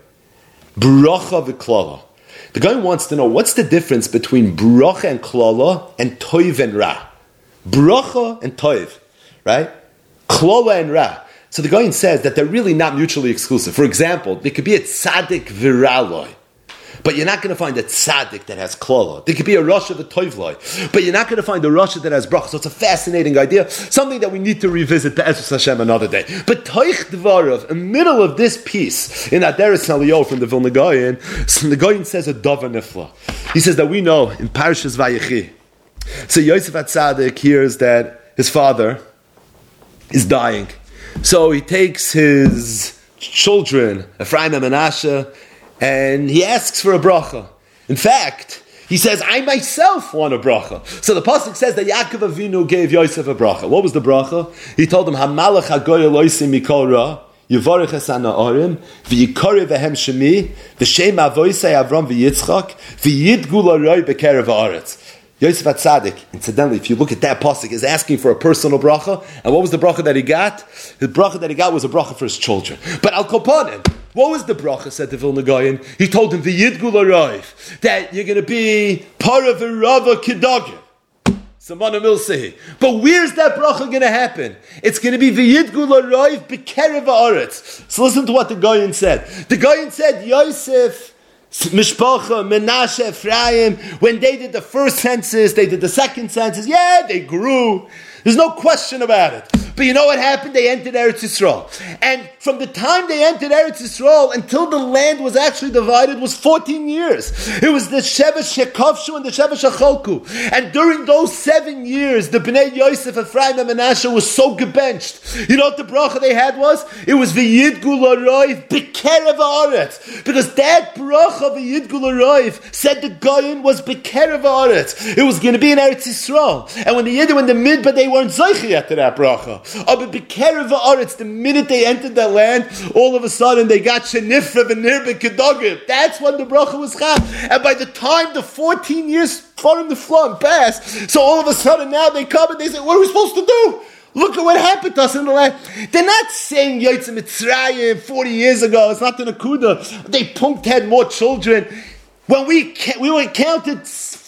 [SPEAKER 1] bracha v'klala. The guy wants to know what's the difference between bracha and klala and toiv and ra. Bracha and toiv, right? Klala and ra. So the guy says that they're really not mutually exclusive. For example, there could be a tzaddik viraloi, but you're not going to find a tzaddik that has klala. There could be a rasha of a toivloi, but you're not going to find a rasha that has bracha. So it's a fascinating idea, something that we need to revisit Be'ezus Hashem another day. But toich dvarav, in the middle of this piece, in Aderes Eliyahu from the Vilna Gaon, the Gaon says a davar nifla. He says that we know in Parshas Vayechi, so Yosef HaTzadik hears that his father is dying. So he takes his children, Ephraim and Manasseh, and he asks for a bracha. In fact, he says, I myself want a bracha. So the pasuk says that Yaakov Avinu gave Yosef a bracha. What was the bracha? He told him, Hamalach hagoy eloisim mikol ra, Yevarech es ha'na'arim, v'yikore v'hem shemi, v'shem avoisei Avram v'yitzchak, v'yidgu l'roi b'kerev ha'aretz. Yosef HaTzadik, incidentally, if you look at that pasuk, is asking for a personal bracha. And what was the bracha that he got? The bracha that he got was a bracha for his children. But Al Kopanim, what was the bracha, said the Vilna Gaon? He told him, V'yidgu l'roi, that you're going to be para v'rava kidagim. Samana Milsehi. But where's that bracha going to happen? It's going to be V'yidgu l'roi b'kerev ha'aretz. So listen to what the Gaon said. The Gaon said, Yosef, Mishpacha, Menashe, Ephraim, when they did the first census, they did the second census, yeah, they grew. There's no question about it. But you know what happened? They entered Eretz Yisrael. And from the time they entered Eretz Yisrael until the land was actually divided was 14 years. It was the Sheva Shekavshu and the Sheva Shecholku. And during those 7 years, the Bnei Yosef, Ephraim, and Manasseh was so gebenched. You know what the bracha they had was? It was V'yidgu l'roiv b'kerev ha'aretz. Because that bracha V'yidgu l'roiv said the Gaon was b'kerev ha'aretz. It was going to be in Eretz Yisrael. And when the Yidden in the Midbar, they weren't zeichi yet to that bracha. But b'kerev ha'aretz, the minute they entered that land, all of a sudden they got shenifra v'nirbe kedogim. That's when the bracha was cham. And by the time the 14 years for the flood passed, so all of a sudden now they come and they say, what are we supposed to do? Look at what happened to us in the land. They're not saying Yotze Mitzrayim 40 years ago. It's not the Nakuda. They punked had more children. When we were counted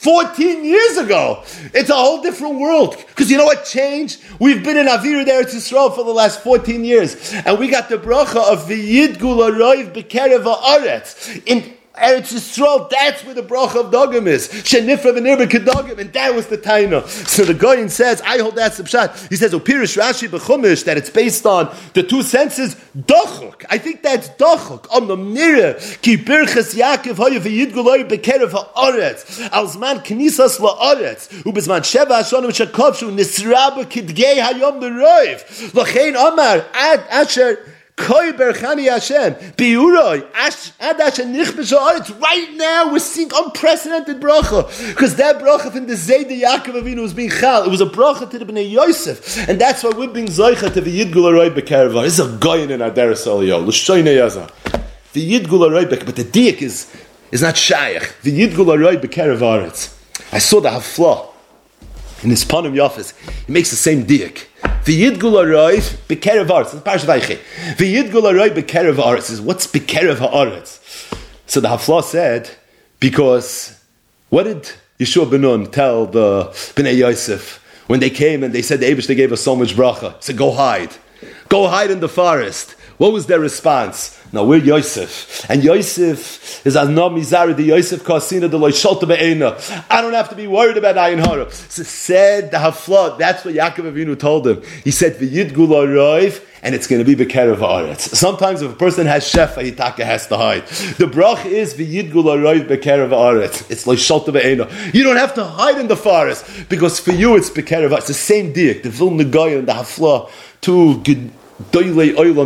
[SPEAKER 1] 14 years ago, it's a whole different world. Because you know what changed? We've been in Avir Eretz Yisrael for the last 14 years. And we got the bracha of V'yidgu l'roiv b'kerev ha'aretz. Eretz Yisrael, that's where the bracha of Dogim is. Shenifra v'nirba kedogim, and that was the taina. So the Goyin says, I hold that's the pshat. He says, Opirish Rashi b'chumish, that it's based on the two senses, dochuk. I think that's dochuk. Omnam nira, ki birchas Yaakov hoya v'yidguloi bekerev ha'oretz, al zman knisas la'oretz, ubezman sheva hashonim shakopshu, nisraba kidgei hayom l'roiv, l'chein omar, ad asher, Koi berchani Hashem, biuroi, ad Hashem nichbesh ha'aretz. Right now we're seeing unprecedented bracha, because that bracha from the Zayda Yaakov Avinu was being chal. It was a bracha to the Bnei Yosef, and that's why we're being zoicha to the Yidgul Aroi Bekerevar. This is a goyin in Adaras Eliyah, l'shoyne yaza. The Yidgul Aroi Bekerevar, but the diak is not shayach. The Yidgul Aroi Bekerevar. I saw the hafla in his Panim Yafis. He makes the same diak. V'yidgul ha'aretz b'kerev ha'aretz. It's Parashat Vayechi. V'yidgul ha'aretz b'kerev ha'aretz. Is what's b'kerev ha'aretz? So the Hafla said, because what did Yeshua ben Nun tell the Bnei Yosef when they came and they said the Eibush they gave us so much bracha? He said, go hide in the forest. What was their response? No, we're Yosef, and Yosef is Azna Mizari, the Yosef Kasina, the Loishalta Be'ena. I don't have to be worried about Ayin Hara. So said the Hafla, that's what Yaakov Avinu told him. He said, V'yidgul ha'roiv, and it's going to be B'kerev ha'aretz. Sometimes if a person has shefa, he taka has to hide. The brach is V'yidgul ha'roiv B'kerev ha'aretz. It's Loishalta Be'ena. You don't have to hide in the forest, because for you it's B'kerev ha'aretz. It's the same diak, the Vilna Goyen and the Hafla, two good. They both made the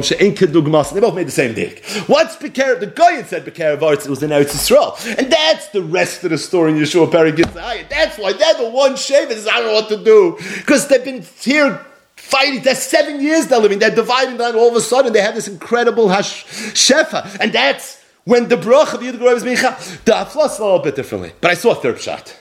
[SPEAKER 1] same dick. What's Bekerev? The Goyen said Bekerev Aretz, it was in Eretz Yisrael. And that's the rest of the story in Yeshua Paragit. That's why they're the one shave that says, I don't know what to do. Because they've been here fighting. They're 7 years they're living. They're dividing down. All of a sudden they have this incredible shefa. And that's when the brach of Yidgul is being chal. The Hafla is a little bit differently. But I saw a third shot.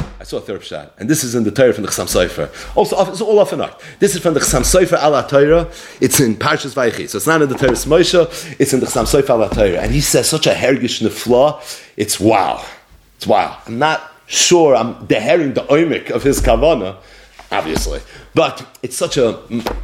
[SPEAKER 1] And this is in the Torah from the Chassam Sofer. Also, it's all off and on. This is from the Chassam Sofer ala Torah. It's in Parshas Vayechi. So it's not in the Torah Moshe. It's in the Chassam Sofer ala Torah. And he says such a hergish nefla. It's wow. I'm not sure I'm deherring the oimik of his kavana, obviously. But it's such a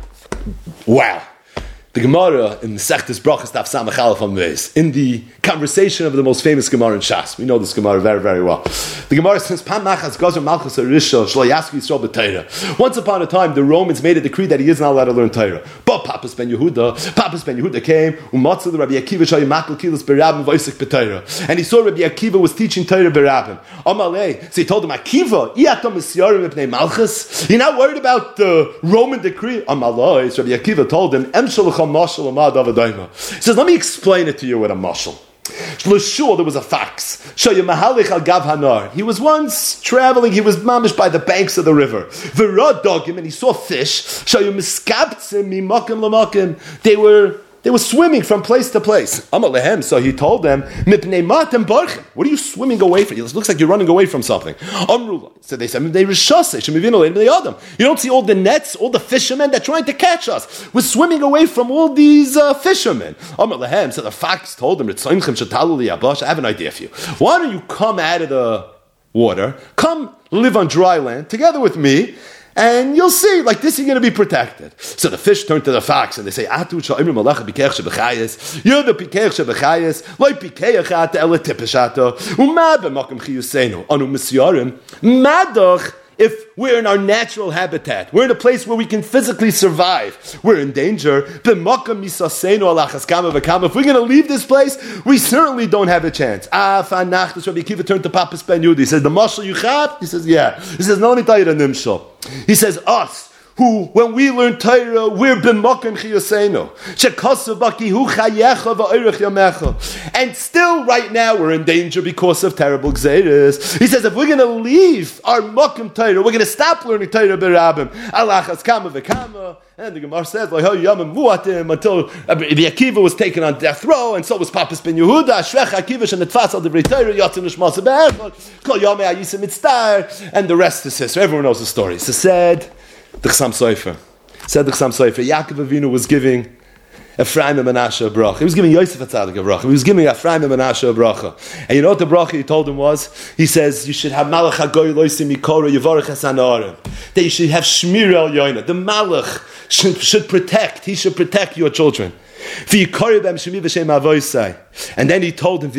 [SPEAKER 1] wow. The Gemara in the Sechtes Brachas Daf Samach Aleph on this, in the conversation of the most famous Gemara in Shas. We know this Gemara very, very well. The Gemara says, Pam Machas Gazer Malchus Arisha Shlo Yasku Yisrael B'Torah. Once upon a time, the Romans made a decree that he is not allowed to learn Torah. But Papas Ben Yehuda came, Umatzah Rabbi Akiva Shai Makal Kilos Berabim V'Isik B'Torah. And he saw Rabbi Akiva was teaching Torah Berabim. Amalei. So he told him, Akiva, Iatom Misyarim Ibnei Malchus. You're not worried about the Roman decree? Amalei. So Rabbi Akiva told him, Em Shalacham Mashal Amad Avadayma. He says, let me explain it to you with a mashal. L'shul, there was a fox. He was once traveling, he was mamish by the banks of the river. V'rad dogim, and he saw fish. They were swimming from place to place. Amalehem, so he told them, what are you swimming away from? It looks like you're running away from something. So they said, you don't see all the nets, all the fishermen that are trying to catch us. We're swimming away from all these fishermen. Amalehem, so the fox told them, I have an idea for you. Why don't you come out of the water, come live on dry land together with me, and you'll see, like this, you're going to be protected. So the fish turn to the fox and they say, you're the pikech shebechayes, loy pikech ata ele tipeshato, umad b'makom chiyusenu, anu misyarim, madoch. If we're in our natural habitat, we're in a place where we can physically survive, we're in danger. If we're going to leave this place, we certainly don't have a chance. Rabbi Akiva turned to Papas Ben Yehuda. He says, the mashal you have? He says, yeah. He says, no, let me tell you the nimshal. He says, us, who, when we learn Torah, we're b'makom chiyosenu. Shekasav baki hu chayecha va'orech yamecha. And still, right now, we're in danger because of terrible gzeiros. He says, if we're going to leave our makom Torah, we're going to stop learning Torah b'rabim. Alachas kama v'kama. And the Gemara says, until Rabbi Akiva was taken on death row, and so was Papas Ben Yehuda. Ashrech Akiva shenetfas al divrei Torah yatzim nishmas be'echad kol yomei hayisim mitzdar, and the rest is history. Everyone knows the story. So said the Chassam Sofer. Yaakov Avinu was giving Ephraim and Menashe a bracha. He was giving Yosef HaTzadik a bracha. He was giving Ephraim and Menashe a bracha. And you know what the bracha he told him was? He says, you should have Malach HaGoy loisim mikora yivarech es hanarim. That you should have Shmir el Yoina. The Malach should protect. He should protect your children. And then he told him,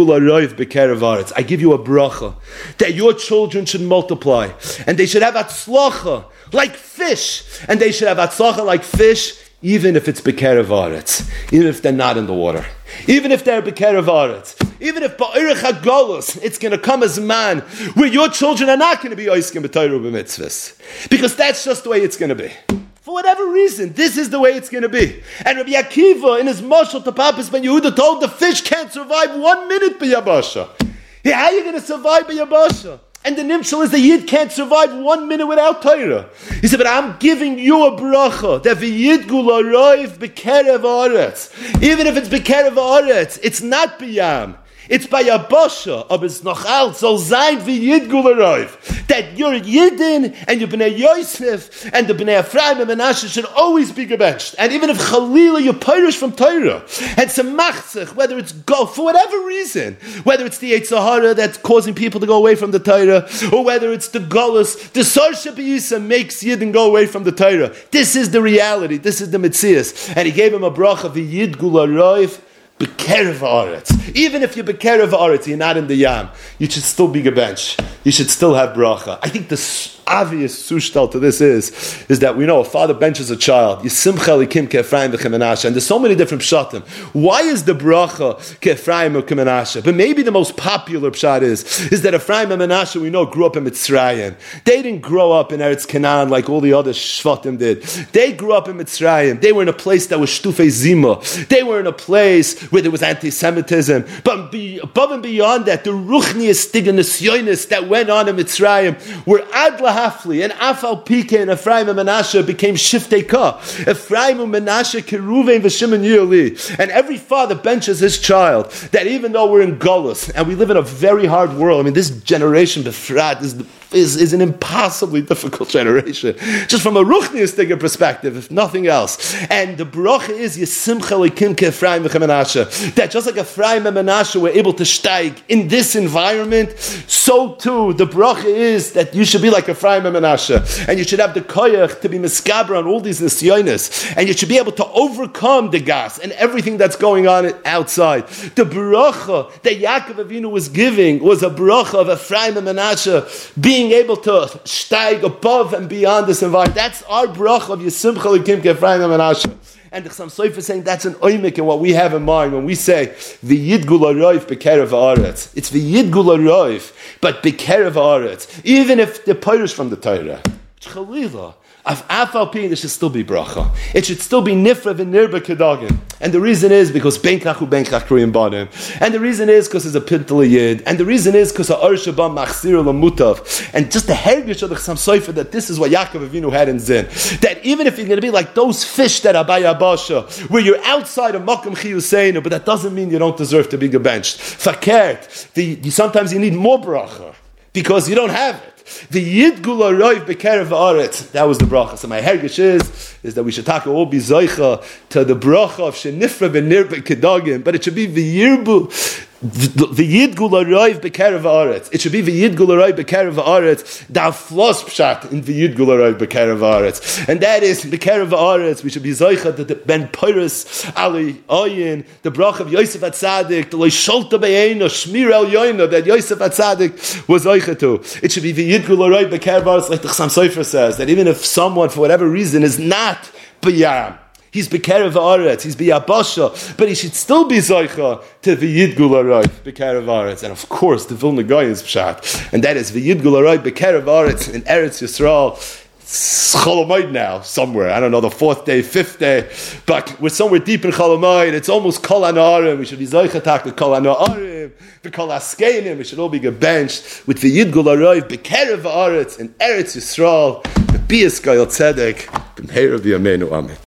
[SPEAKER 1] I give you a bracha, that your children should multiply, and they should have atzlacha like fish, and they should have atzlacha like fish, even if it's Bekerev Aretz, even if they're not in the water, even if they're Bekerev Aretz, even if Ba'irech HaGolus, it's going to come as a man where your children are not going to be Oiskim B'Torah B'Mitzvahs, because that's just the way it's going to be. For whatever reason, this is the way it's going to be. And Rabbi Akiva, in his Mashal to Papas Ben Yehuda, told the fish can't survive 1 minute b'Yabasha. How are you going to survive b'Yabasha? And the nimshal is the Yid can't survive 1 minute without Torah. He said, but I'm giving you a bracha, that v'yidgu l'roiv b'kerev aretz. Even if it's b'kerev aretz, it's not b'yam. It's by Yabasha, aber es noch alt, soll sein wie Yidgu l'roiv. That your Yidin and your Bnei Yosef and the Bnei Ephraim and Menashe should always be gebenched. And even if Chalila you're pirish from Torah, and Semachzich, whether it's go, for whatever reason, whether it's the Yetzer Hara that's causing people to go away from the Torah, or whether it's the Golus, the Sar Shebiyisa makes Yidin go away from the Torah. This is the reality, this is the Metzias. And he gave him a bracha, v'yidgu l'roiv, Bekerev Aretz. Even if you're Bekerev Aretz, you're not in the Yam, you should still be gebench. You should still have bracha. I think the obvious sushtal to this is that we know a father benches a child. Yisimcha likim ke'Ephraim v'Kemenashe. And there's so many different pshatim. Why is the bracha ke'Ephraim or Kemenashe? But maybe the most popular pshat is that Ephraim and Menashe, we know, grew up in Mitzrayim. They didn't grow up in Eretz Canaan like all the other shvatim did. They grew up in Mitzrayim. They were in a place that was shtufei zima. They were in a place where there was anti-Semitism. But above and beyond that, the ruchnius tiganus that went on in Mitzrayim were adla Hafli and Afal Pike and Ephraim and Menashe became Shiftei Ka. Ephraim and Menashe Keruven v'Shimon Yirli. And every father benches his child, that even though we're in Golus and we live in a very hard world, I mean, this generation, Befrat, is an impossibly difficult generation, just from a ruchniistic perspective, if nothing else. And the bracha is Yisimcha Likim Ke'Ephraim v'Kemenashe, that just like Ephraim and Menashe were able to steig in this environment, so too the bracha is that you should be like Ephraim and Menashe, and you should have the koyach to be miskaber on all these nisyonis, and you should be able to overcome the gas and everything that's going on outside. The bracha that Yaakov Avinu was giving was a bracha of Ephraim and Menashe being able to steig above and beyond this environment. That's our bracha of Yisimcha Likim Ke'Ephraim and Menashe. And the Chassam Sofer is saying that's an oimik in what we have in mind when we say v'yidgu l'roiv b'kerev haaretz. It's v'yidgu l'roiv, but b'kerev haaretz. Even if they're pirish from the Torah, Chalila, Afal Pin, there should still be bracha. It should still be nifra v'nirba kedagin. And the reason is because benkach kriyim banim. And the reason is because it's a pintel yid. And the reason is because ha'or sheba machzir l'mutav. And just the hergish of the Chassam Sofer that this is what Yaakov Avinu had in Zin. That even if you're going to be like those fish that are by Yabasha, where you're outside of Makam Chiyuseinu, but that doesn't mean you don't deserve to be gebenched. Fakert. Sometimes you need more bracha because you don't have it. The Yidgu l'roiv b'kerev haaretz. That was the bracha. So my hergish is that we should all be zoicha to the bracha of shenifra v'nirba kedagim, but it should be v'yirbu v'yidgu l'roiv b'kerev haaretz. It should be v'yidgu l'roiv b'kerev haaretz. Da flos pshat in v'yidgu l'roiv b'kerev haaretz, and that is b'kerev haaretz. We should be zoicha to the ben Pyrus Ali Oyin, the bracha of Yosef Atzadik, the loisholta be'eino shmir el yoina that Yosef Atzadik was zoicha to. It should be v'yidgu l'roiv b'kerev haaretz, like the Chassam Sofer says, that even if someone for whatever reason is not b'yam, he's b'kerev haaretz, he's b'yabasha, but he should still be zoicha to v'yidgu l'roiv b'kerev haaretz. And of course, the Vilna Gaon is pshat, and that is v'yidgu l'roiv b'kerev haaretz in Eretz Yisrael. Cholamoid now, somewhere, I don't know, the 4th day, 5th day, but we're somewhere deep in Cholamoid. It's almost Kol Hanarim. We should be zoichatak to Kol Hanarim, the Kol Askenim. We should all be gebenched with the Yidgu l'roiv b'kerev haaretz in Eretz Yisrael, the Bias Gayel Tzedek, b'mheira v'yameinu, amen.